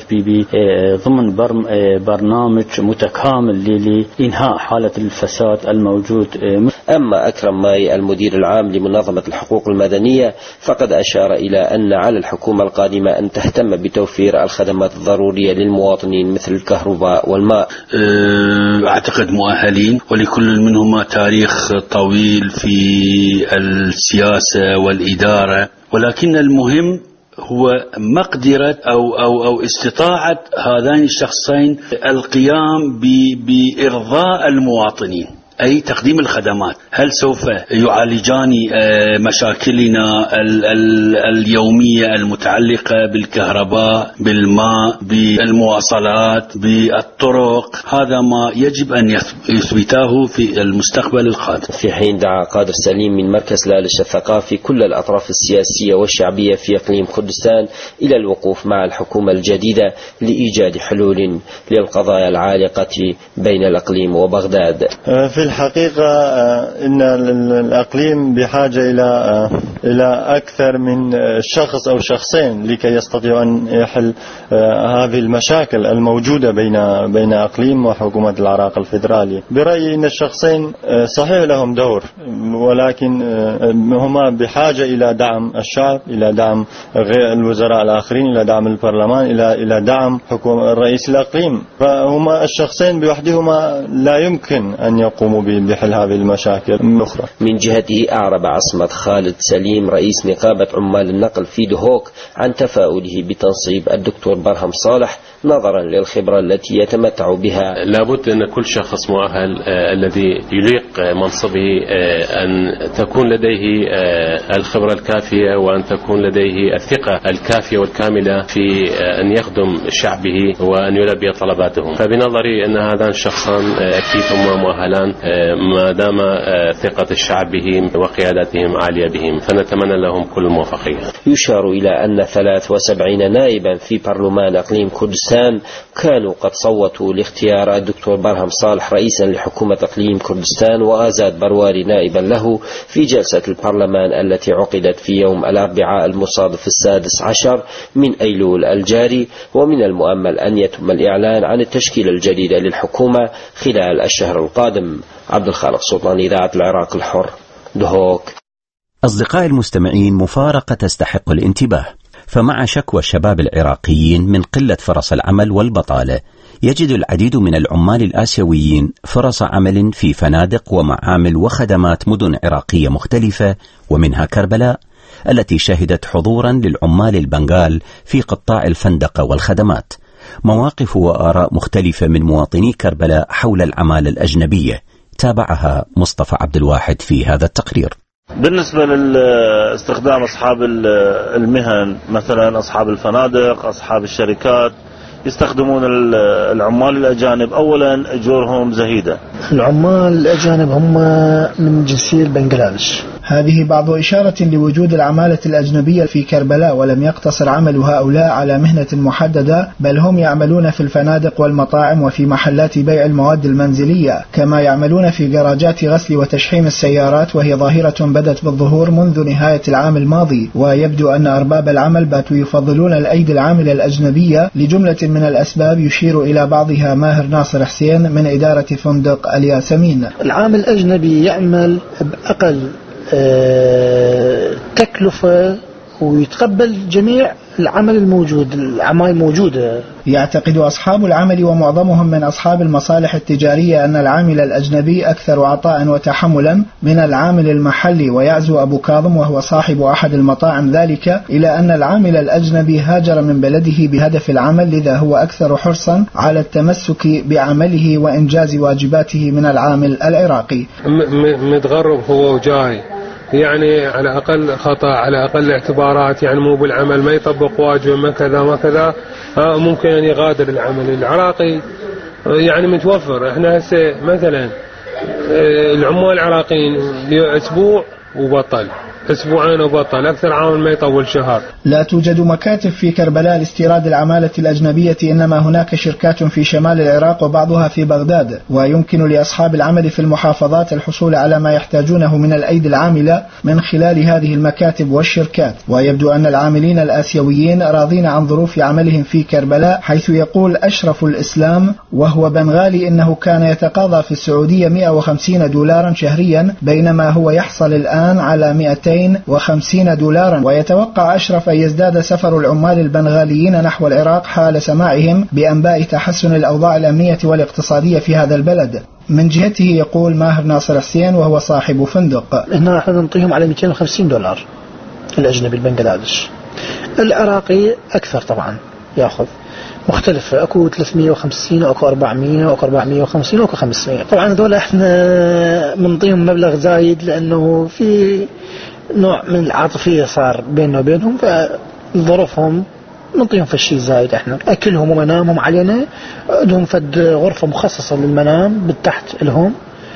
ضمن برنامج متكامل لإنهاء حالة الفساد الموجود. أما أكرم ماي المدير العام لمنظمة الحقوق المدنية فقد أشار إلى أن على الحكومة القادمة أن تهتم بتوفير الخدمات الضرورية للمواطنين مثل الكهرباء والماء. أعتقد مؤهلين، ولكل منهما تاريخ طويل في السياسة والإدارة، ولكن المهم هو مقدرة أو استطاعة هذين الشخصين القيام بإرضاء المواطنين، أي تقديم الخدمات. هل سوف يعالجان مشاكلنا اليومية المتعلقة بالكهرباء، بالماء، بالمواصلات، بالطرق؟ هذا ما يجب أن يثبته في المستقبل القادم. في حين دعا قادر سليم من مركز لالش الثقافي كل الأطراف السياسية والشعبية في إقليم كردستان إلى الوقوف مع الحكومة الجديدة لإيجاد حلول للقضايا العالقة بين الإقليم وبغداد. في الحقيقة إن الأقليم بحاجة إلى أكثر من شخص أو شخصين لكي يستطيعوا أن يحل هذه المشاكل الموجودة بين أقليم وحكومة العراق الفيدرالي. برأيي إن الشخصين صحيح لهم دور، ولكن هما بحاجة إلى دعم الشعب، إلى دعم الوزراء الآخرين، إلى دعم البرلمان، إلى دعم حكومة رئيس الأقليم. فهما الشخصين بوحدهما لا يمكن أن يقوموا بحل هذه المشاكل الأخرى. من جهته أعرب عصمت خالد سليم رئيس نقابة عمال النقل في دهوك عن تفاؤله بتنصيب الدكتور برهم صالح نظرا للخبرة التي يتمتع بها. لابد أن كل شخص مؤهل الذي يليق منصبه أن تكون لديه الخبرة الكافية، وأن تكون لديه الثقة الكافية والكاملة في أن يخدم شعبه وأن يلبي طلباتهم. فبنظري أن هذان الشخصان أكيد هما مؤهلان ما دام ثقة الشعب بهم وقيادتهم عالية بهم، فنتمنى لهم كل الموفقية. يشار إلى أن 73 نائبا في برلمان إقليم كردستان كانوا قد صوتوا لاختيار الدكتور برهم صالح رئيسا لحكومة إقليم كردستان وآزاد برواري نائبا له في جلسة البرلمان التي عقدت في يوم الأربعاء المصادف 16 من أيلول الجاري. ومن المؤمل أن يتم الإعلان عن التشكيلة الجديدة للحكومة خلال الشهر القادم. عبد الخالق سلطان، إذاعة العراق الحر، دهوك. أصدقائي المستمعين، مفارقة تستحق الانتباه. فمع شكوى الشباب العراقيين من قلة فرص العمل والبطالة، يجد العديد من العمال الآسيويين فرص عمل في فنادق ومعامل وخدمات مدن عراقية مختلفة، ومنها كربلاء التي شهدت حضورا للعمال البنغال في قطاع الفندقة والخدمات. مواقف وآراء مختلفة من مواطني كربلاء حول العمالة الأجنبية تابعها مصطفى عبد الواحد في هذا التقرير. بالنسبة لاستخدام أصحاب المهن، مثلا أصحاب الفنادق، أصحاب الشركات، يستخدمون العمال الأجانب. أولا أجورهم زهيدة. العمال الأجانب هم من جنسية بنغلاديش. هذه بعض إشارة لوجود العمالة الأجنبية في كربلاء، ولم يقتصر عمل هؤلاء على مهنة محددة، بل هم يعملون في الفنادق والمطاعم وفي محلات بيع المواد المنزلية، كما يعملون في جراجات غسل وتشحيم السيارات، وهي ظاهرة بدت بالظهور منذ نهاية العام الماضي. ويبدو أن أرباب العمل باتوا يفضلون الأيدي العاملة الأجنبية لجملة من الأسباب يشير إلى بعضها ماهر ناصر حسين من إدارة فندق الياسمين. العامل الأجنبي يعمل بأقل تكلفة ويتقبل جميع العمل الموجود، العمال موجودة. يعتقد أصحاب العمل ومعظمهم من أصحاب المصالح التجارية أن العامل الأجنبي أكثر عطاء وتحملا من العامل المحلي. ويعزو أبو كاظم وهو صاحب أحد المطاعم ذلك إلى أن العامل الأجنبي هاجر من بلده بهدف العمل، لذا هو أكثر حرصا على التمسك بعمله وإنجاز واجباته من العامل العراقي. متغرب هو وجاي، يعني على أقل خطأ، على أقل اعتبارات، يعني مو بالعمل، ما يطبق واجبه، ما كذا ما كذا، ممكن أن يغادر العمل. العراقي يعني متوفر. احنا هسه مثلا العمال العراقيين أسبوع وبطل، أسبوعين وبطل، أكثر عامل ما يطول شهر. لا توجد مكاتب في كربلاء لاستيراد العمالة الأجنبية، إنما هناك شركات في شمال العراق وبعضها في بغداد. ويمكن لأصحاب العمل في المحافظات الحصول على ما يحتاجونه من الأيدي العاملة من خلال هذه المكاتب والشركات. ويبدو أن العاملين الآسيويين راضين عن ظروف عملهم في كربلاء، حيث يقول أشرف الإسلام وهو بنغالي إنه كان يتقاضى في السعودية $150 شهريا، بينما هو يحصل الآن على $250. ويتوقع أشرف أن يزداد سفر العمال البنغاليين نحو العراق حال سماعهم بأنباء تحسن الأوضاع الأمنية والاقتصادية في هذا البلد. من جهته يقول ماهر ناصر حسين وهو صاحب فندق: هنا احنا نعطيهم على $250 الأجنبي البنغلاديش. العراقي أكثر طبعا يأخذ، مختلفة، أكو 350 وأكو 400 وأكو 450 وأكو 500. طبعا هذول احنا منطيهم مبلغ زايد لأنه في نوع من العاطفية صار بيننا وبينهم، فظروفهم نعطيهم في الشيء زايد. احنا أكلهم ومنامهم علينا، عندهم فد غرفة مخصصة للمنام بالتحت لهم،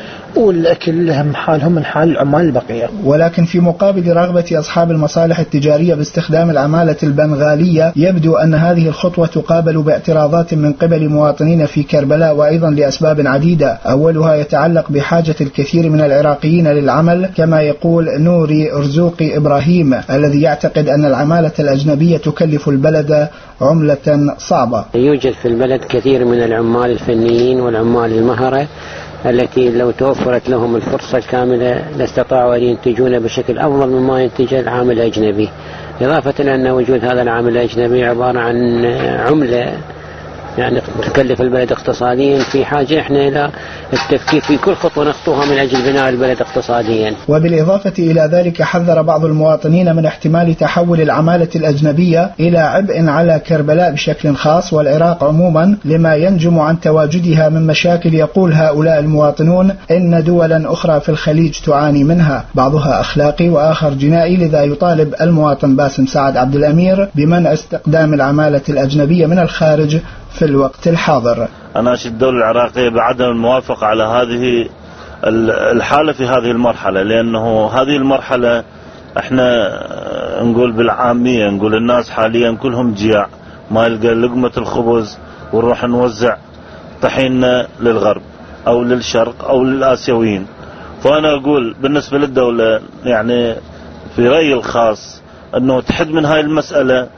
والأكل هم حالهم من حال العمال البقية. ولكن في مقابل رغبة أصحاب المصالح التجارية باستخدام العمالة البنغالية، يبدو أن هذه الخطوة تقابل باعتراضات من قبل مواطنين في كربلاء، وأيضا لأسباب عديدة. أولها يتعلق بحاجة الكثير من العراقيين للعمل، كما يقول نوري رزوقي إبراهيم الذي يعتقد أن العمالة الأجنبية تكلف البلد عملة صعبة. يوجد في البلد كثير من العمال الفنيين والعمال المهرة التي لو توفرت لهم الفرصة الكاملة لاستطاعوا أن ينتجون بشكل أفضل مما ينتج العامل الأجنبي، إضافة إلى أن وجود هذا العامل الأجنبي عبارة عن عملة يعني تكلف البلد اقتصاديا. في حاجة احنا إلى التفكير في كل خطوة نخطوها من أجل بناء البلد اقتصاديا. وبالإضافة إلى ذلك حذر بعض المواطنين من احتمال تحول العمالة الأجنبية إلى عبء على كربلاء بشكل خاص والعراق عموما، لما ينجم عن تواجدها من مشاكل. يقول هؤلاء المواطنون إن دولا أخرى في الخليج تعاني منها، بعضها أخلاقي وآخر جنائي، لذا يطالب المواطن باسم سعد عبد الأمير بمنع استخدام العمالة الأجنبية من الخارج في الوقت الحاضر. أناشد الدولة العراقية بعدم الموافقة على هذه الحالة في هذه المرحلة، لأنه هذه المرحلة احنا نقول بالعامية، نقول الناس حاليا كلهم جياع، ما يلقى لقمة الخبز، ونروح نوزع طحيننا للغرب أو للشرق أو للآسيويين. فأنا أقول بالنسبة للدولة يعني في رأيي الخاص أنه تحد من هاي المسألة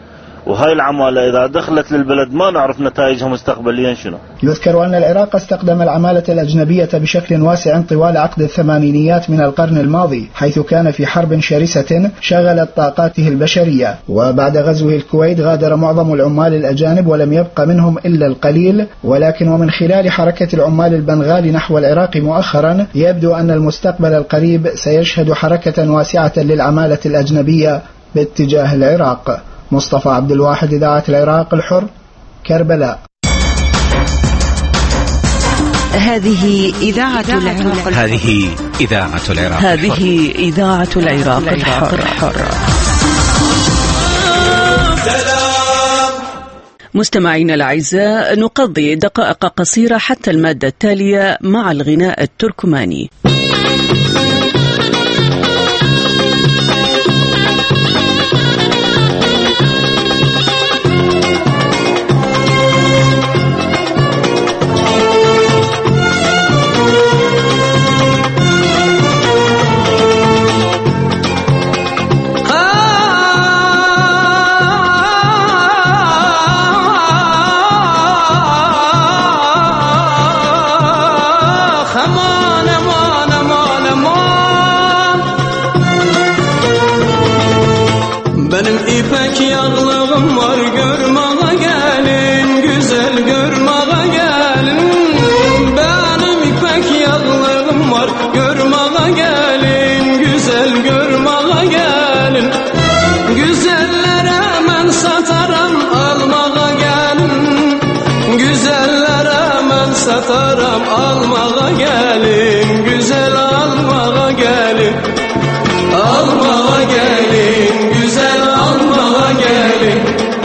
وهاي العمالة إذا دخلت للبلد ما نعرف نتائجها مستقبليا شنو. يذكر أن العراق استخدم العمالة الأجنبية بشكل واسع طوال عقد الثمانينيات من القرن الماضي، حيث كان في حرب شرسة شغلت طاقاته البشرية، وبعد غزوه الكويت غادر معظم العمال الأجانب ولم يبق منهم إلا القليل. ولكن ومن خلال حركة العمال البنغالي نحو العراق مؤخرا يبدو أن المستقبل القريب سيشهد حركة واسعة للعمالة الأجنبية باتجاه العراق. مصطفى عبد الواحد، إذاعة العراق الحر، كربلاء. هذه إذاعة العراق. هذه إذاعة العراق. هذه إذاعة العراق الحر. مستمعينا الأعزاء، نقضي دقائق قصيرة حتى المادة التالية مع الغناء التركماني. satarım almağa gelin, güzel almağa gelin, almağa gelin, güzel almağa gelin.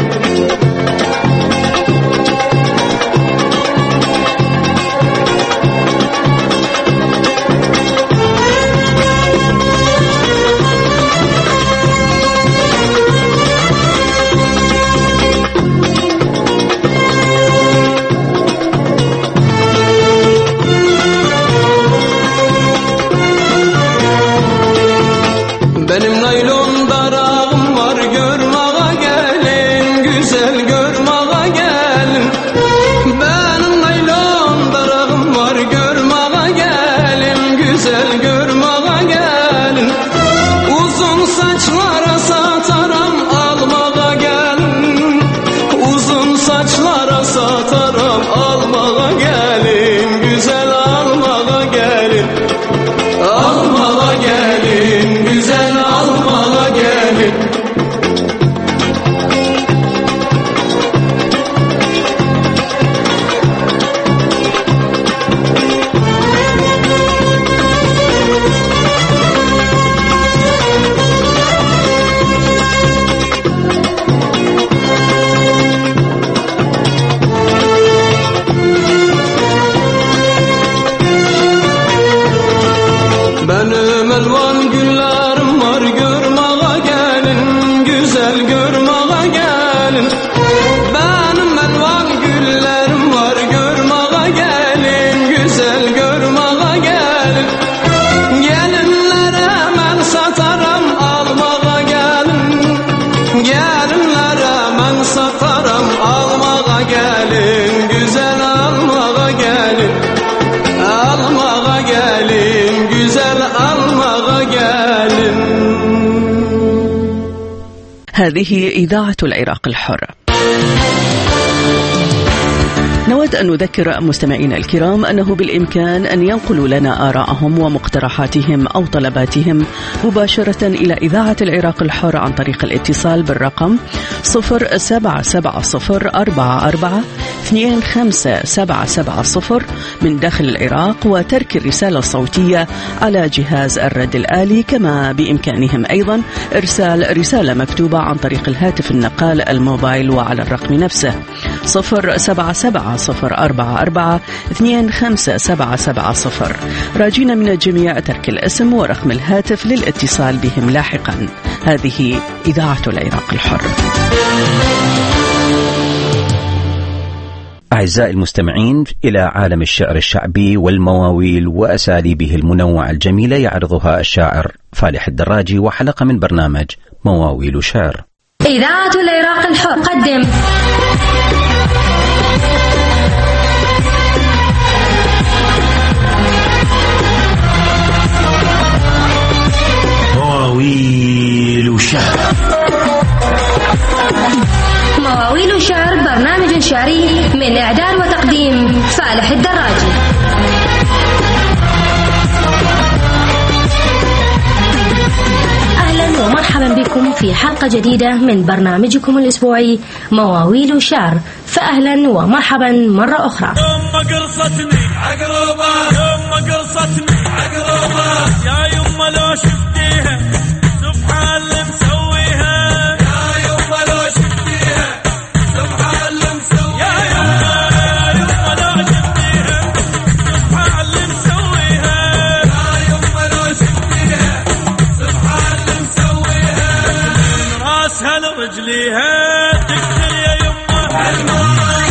هذه إذاعة العراق الحر. نود أن نذكر مستمعينا الكرام أنه بالإمكان أن ينقلوا لنا آراءهم ومقترحاتهم أو طلباتهم مباشرة إلى إذاعة العراق الحر عن طريق الاتصال بالرقم 0770442577 من داخل العراق وترك الرسالة الصوتية على جهاز الرد الآلي، كما بإمكانهم أيضا إرسال رسالة مكتوبة عن طريق الهاتف النقال الموبايل وعلى الرقم نفسه 0770442577. راجين من الجميع ترك الاسم ورقم الهاتف للاتصال بهم لاحقا. هذه إذاعة العراق الحر. أعزائي المستمعين، إلى عالم الشعر الشعبي والمواويل وأساليبه المنوعة الجميلة يعرضها الشاعر فالح الدراجي، وحلقة من برنامج مواويل شعر. إذاعة العراق الحر قدم مواويل شعر. مواويل شعر برنامج شعري من إعداد وتقديم فالح الدراجي. أهلا ومرحبا بكم في حلقة جديدة من برنامجكم الأسبوعي مواويل شعر. فأهلا ومرحبا مرة أخرى. يوم قرصتني عقربة، يوم قرصتني عقربة، يا يما لو شفتيها سبحان اللي مسويها، يا يما لو شفتيها سبحان اللي مسويها، يا يما لو شفتيها سبحان اللي مسويها، يا يما لو شفتيها سبحان اللي مسويها، من راسها لرجليها تقتل يا يما.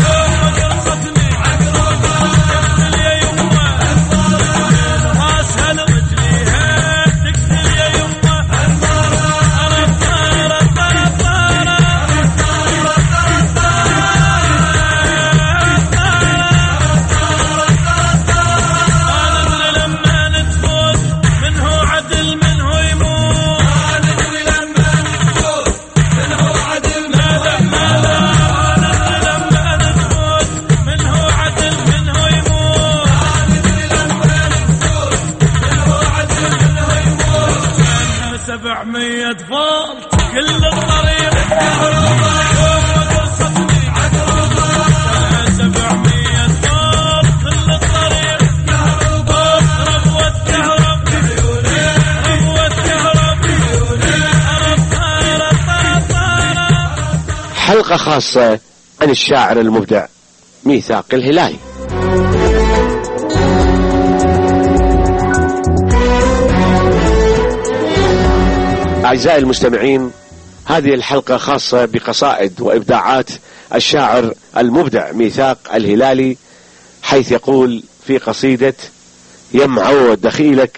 حلقة خاصة عن الشاعر المبدع ميثاق الهلالي. أعزائي المستمعين، هذه الحلقة خاصة بقصائد وإبداعات الشاعر المبدع ميثاق الهلالي، حيث يقول في قصيدة يا معود دخيلك: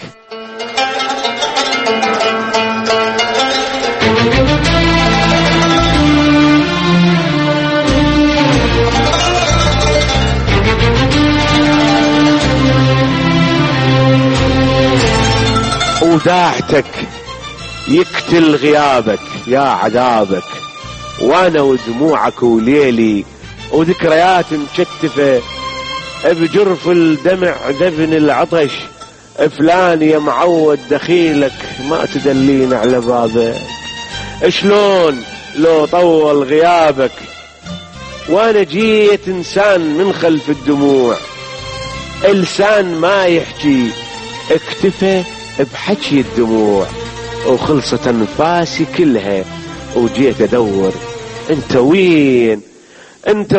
وداعتك يقتل غيابك يا عذابك، وانا ودموعك وليلي وذكريات مشتفة بجرف الدمع ذبن العطش، فلان يا معود دخيلك ما تدلين على بابك، شلون لو طول غيابك وانا جيت انسان من خلف الدموع، لسان ما يحكي اكتفى بحكي الدموع، وخلصت انفاسي كلها وجيت ادور انت وين انت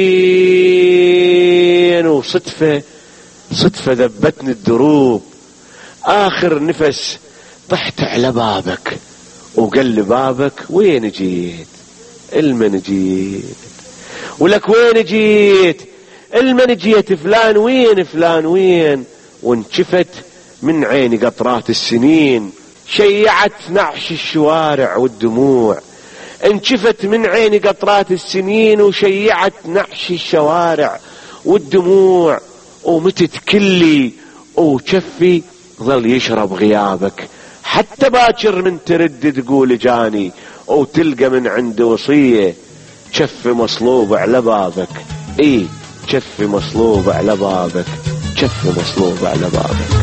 وين، وصدفة ذبتني الدروب، اخر نفس طحت على بابك وقل بابك وين جيت المن جيت، ولك وين جيت المن جيت، فلان وين فلان وين، وانشفت من عيني قطرات السنين، شيعت نعش الشوارع والدموع، انشفت من عيني قطرات السنين وشيعت نعش الشوارع والدموع، ومتت كلي وشفي ظل يشرب غيابك، حتى باكر من ترد تقول جاني وتلقى من عند وصية شف مصلوب على بابك، اي شف مصلوب على بابك، شف مصلوب على بابك.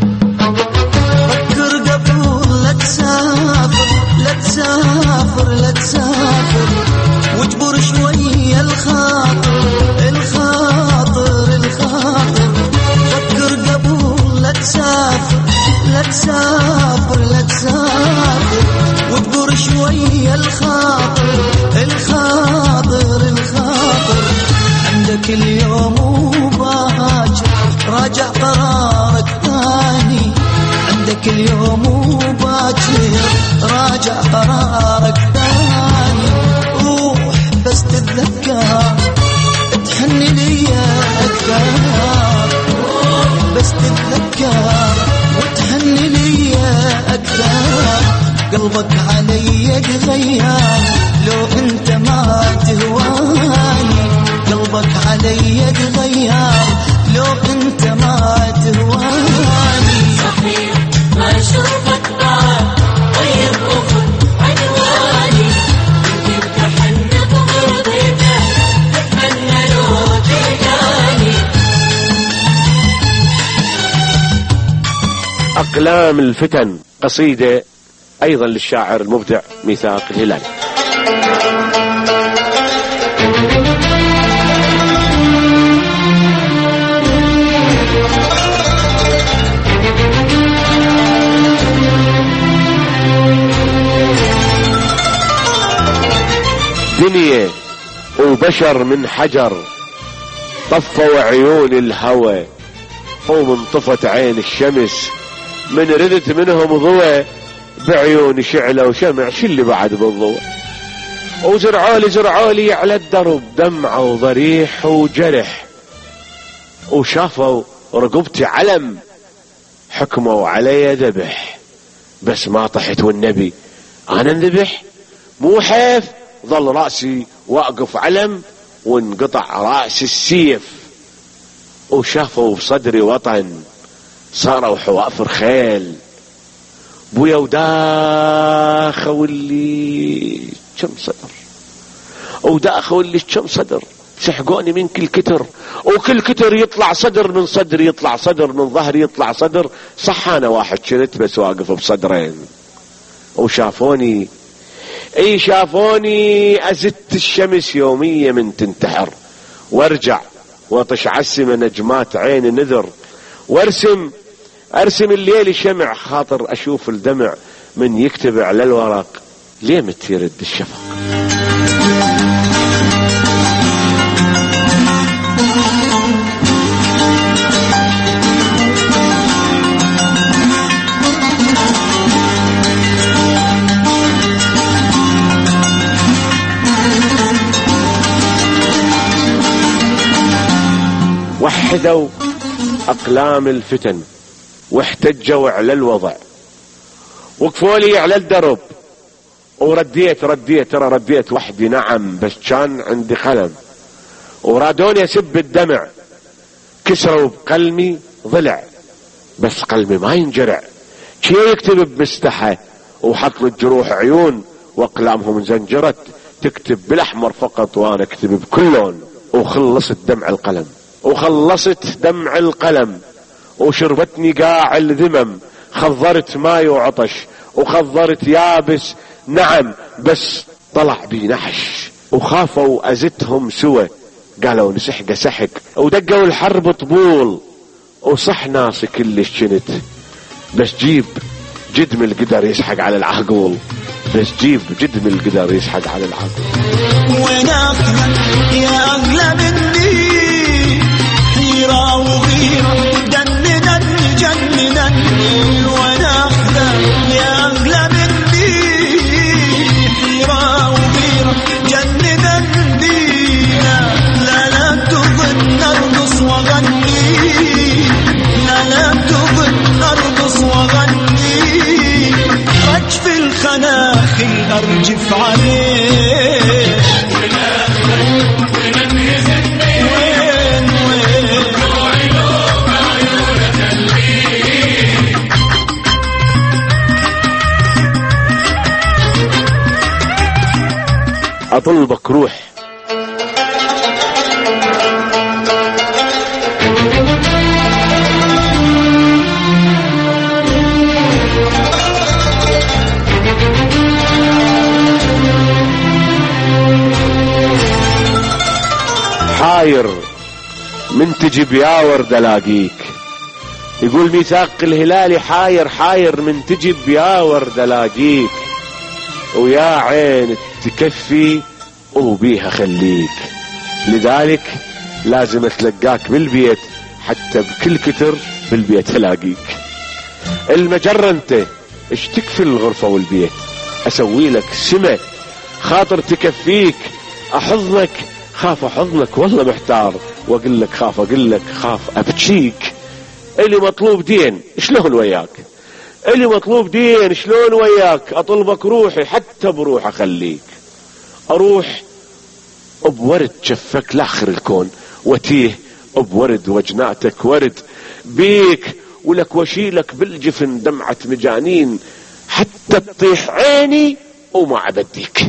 لا تسافر لا تسافر واجبر شوية الخاطر الخاطر الخاطر، فكر قبل لا تسافر لا تسافر لا تسافر واجبر شوية الخاطر الخاطر الخاطر، عندك اليوم وباكر راجع قرارك ثاني، عندك اليوم وباكر راجع قرارك ثاني، روح بس تتذكر تحن لي أكثر، روح بس تتذكر وتحن لي أكثر، قلبك علي يتغير لو انت ما أقلام الفتن، قصيدة أيضا للشاعر المبدع ميثاق الهلالي. دنيا وبشر من حجر طفوا عيون الهوى، ومن طفت عين الشمس من ردت منهم ضوى، بعيون شعلة وشمع شو اللي بعد بالضوء. وزرعولي على الدرب دمعة وضريح وجرح، وشافوا رقبتي علم حكموا علي ذبح، بس ما طحت والنبي انا انذبح، مو حيف ظل رأسي واقف علم وانقطع رأس السيف. وشافوا بصدري وطن صاروا حوافر خيل، بويا وداخوا اللي كم صدر، وداخوا اللي كم صدر، سحقوني من كل كتر، وكل كتر يطلع صدر من صدري، يطلع صدر من ظهري، يطلع صدر. صح انا واحد شلت بس واقف بصدرين. وشافوني شافوني ازت الشمس يومية من تنتحر، وارجع واطش عسم نجمات عين نذر، وارسم الليل شمع خاطر اشوف الدمع من يكتب على الورق ليه مت يرد الشفق. وحدوا أقلام الفتن واحتجوا على الوضع، وقفوا لي على الدرب ورديت ترى رديت وحدي نعم، بس كان عندي قلم، ورادوني اسب الدمع، كسروا بقلمي ضلع، بس قلمي ما ينجرع، شي يكتب بمستحى وحط الجروح عيون، واقلامهم زنجرت تكتب بالاحمر فقط وانا اكتب بكل لون. وخلصت دمع القلم وشربتني قاع الذمم، خضرت ماي وعطش وخضرت يابس نعم، بس طلع بي نحش، وخافوا ازتهم سوى، قالوا نسحق سحق، ودقوا الحرب طبول، وصح ناسي كلش كنت، بس جيب جد من القدر يسحق على العقول، بس جيب جد من القدر يسحق على العقول. وين اخذك يا اغلى مني، حيرة وغيرة جنني، وين اخذك يا اغلى مني، حيرة وغيرة جنني، لا تظن ارقص واغني، لا تظن ارقص واغني، رجف الخناخل ارجف عليه، اطلبك روح. حاير من تجي بياور دلاقيك، يقول ميثاق الهلالي حاير من تجي بياور دلاقيك، ويا عين تكفي وبيها خليك، لذلك لازم اتلقاك بالبيت حتى بكل كتر بالبيت الاقيك. المجرة انت اش تكفي الغرفة والبيت، اسوي لك سمة خاطر تكفيك، احضنك خاف احضنك والله محتار، واقول لك خاف ابكيك. اللي مطلوب دين شلون وياك، اللي مطلوب دين شلون وياك، اطلبك روحي حتى بروح اخليك، اروح بورد شفك لاخر الكون، وتيه بورد وجناتك ورد بيك، ولك وشيلك بالجفن دمعة مجانين، حتى تطيح عيني وما عبديك.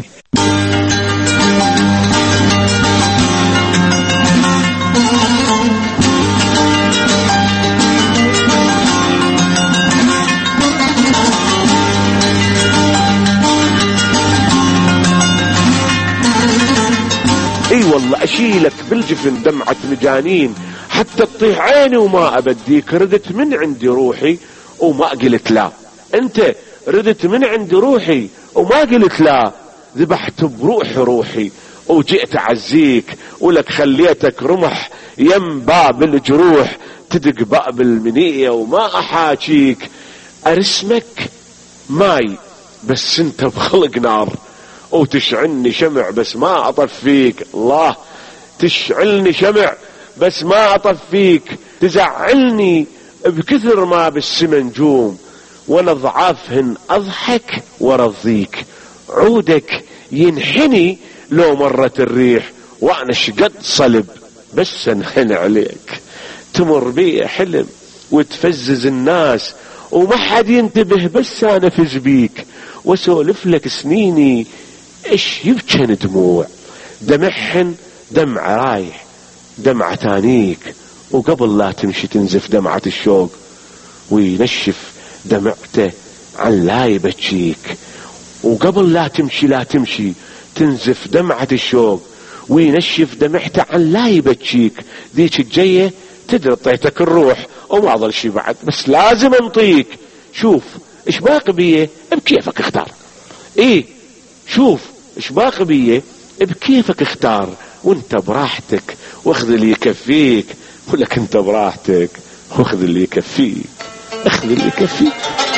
اي والله اشيلك بالجفن دمعة مجانين حتى تطيح عيني وما ابديك. ردت من عندي روحي وما قلت لا. انت ردت من عندي روحي وما قلت لا. ذبحت بروحي روحي وجئت اعزيك، ولك خليتك رمح يم باب الجروح، تدق باب المنية وما احاكيك. ارسمك ماي بس انت بخلق نار، وتشعلني شمع بس ما اطفيك. الله، تشعلني شمع بس ما اطفيك، تزعلني بكثر ما بالسما نجوم، وانا ضعافهن اضحك وارضيك. عودك ينحني لو مرت الريح، وانا شقد صلب بس انحن عليك. تمر بي حلم وتفزز الناس وما حد ينتبه، بس انا فز بيك واسولف لك سنيني ايش يبكن دموع. دمعهن دمع رايح دمعة تانيك، وقبل لا تمشي تنزف دمعة الشوق، وينشف دمعته عن لا يبكيك. وقبل لا تمشي تنزف دمعة الشوق، وينشف دمعته عن لا يبكيك. ذيك الجية تدري طيتك الروح وما ظل شي بعد، بس لازم انطيك. شوف ايش باقي بيه بكيفك اختار. ايه شوف ايش باقي بيه بكيفك اختار، وانت براحتك واخذ اللي يكفيك. ولك انت براحتك واخذ اللي يكفيك، اخذ اللي يكفيك.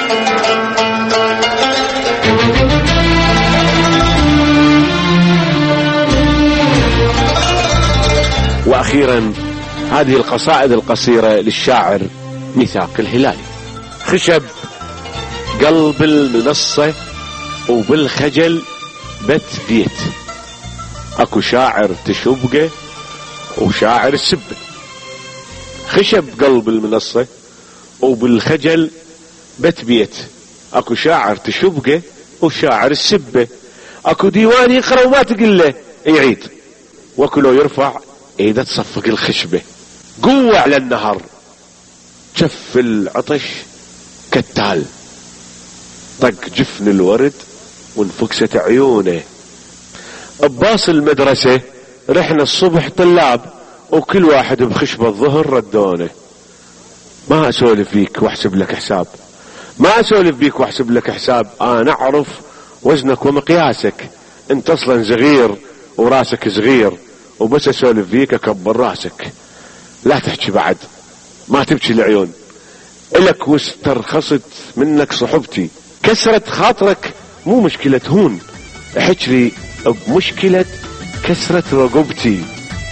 واخيرا هذه القصائد القصيرة للشاعر ميثاق الهلالي. خشب قلب المنصة وبالخجل بت بيت، اكو شاعر تشبقه وشاعر السبه. خشب قلب المنصة وبالخجل بت بيت، اكو شاعر تشبقه وشاعر السبه. اكو ديوان يقرأ وما تقله يعيد، واكو لو يرفع ايده تصفق الخشبة. قوة على النهر جف العطش كالتال، طق جفن الورد وانفكست عيونه. بباص المدرسة رحنا الصبح طلاب، وكل واحد بخشبة الظهر ردونه. ما اسولف بيك واحسب لك حساب، ما اسولف بيك واحسب لك حساب. انا اعرف وزنك ومقياسك، انت اصلا صغير وراسك صغير، وبس اسولف بيك اكبر راسك. لا تحكي بعد، ما تبكي العيون، الك واسترخصت منك صحبتي. كسرة خاطرك مو مشكلة هون، احكي بمشكلة كسرة رقبتي.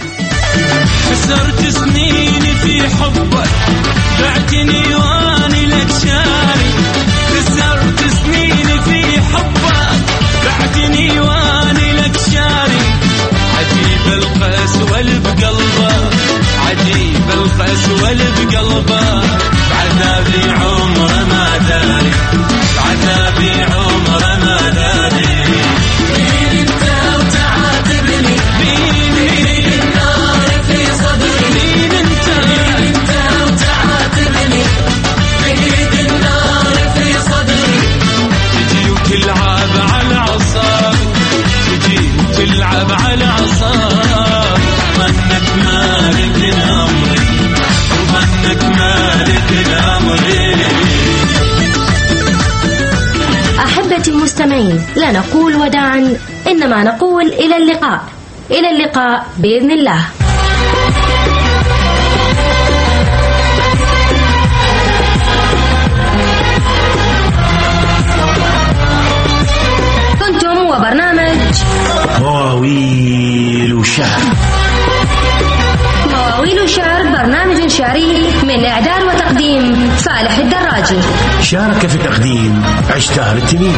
كسرت سنيني في حبك، بعتني واني لك شاري. كسرت سنيني في حبك، بعتني واني لك شاري. عجيب القسوة اللي بقلبك، عجيب القسوة اللي بقلبك. بعذابي عمره ما داري، بعذابي عمره ما داري. مين انت وتعاتبني؟ مين النار في صدري؟ مين انت وتعاتبني؟ مين النار في صدري؟ تجي وتلعب على عصابي، تجي وتلعب على عصابي. ظنك مالك الامر، ظنك مالك الامر. أحبتي المستمعين، لا نقول وداعا، إنما نقول إلى اللقاء. إلى اللقاء بإذن الله. كنتم وبرنامج مواويل شعر. مواويل شعر، برنامج شعري من إعداد وتقديم فالح الدراجي. شارك في تقديم عشتار التميمي.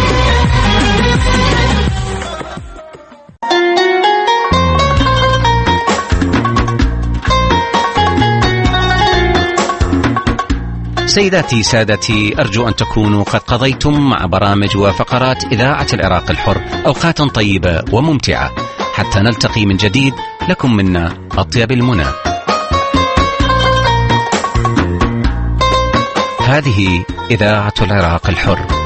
سيداتي سادتي، أرجو أن تكونوا قد قضيتم مع برامج وفقرات إذاعة العراق الحر أوقاتا طيبة وممتعة. حتى نلتقي من جديد، لكم منا أطيب المنى. هذه إذاعة العراق الحر.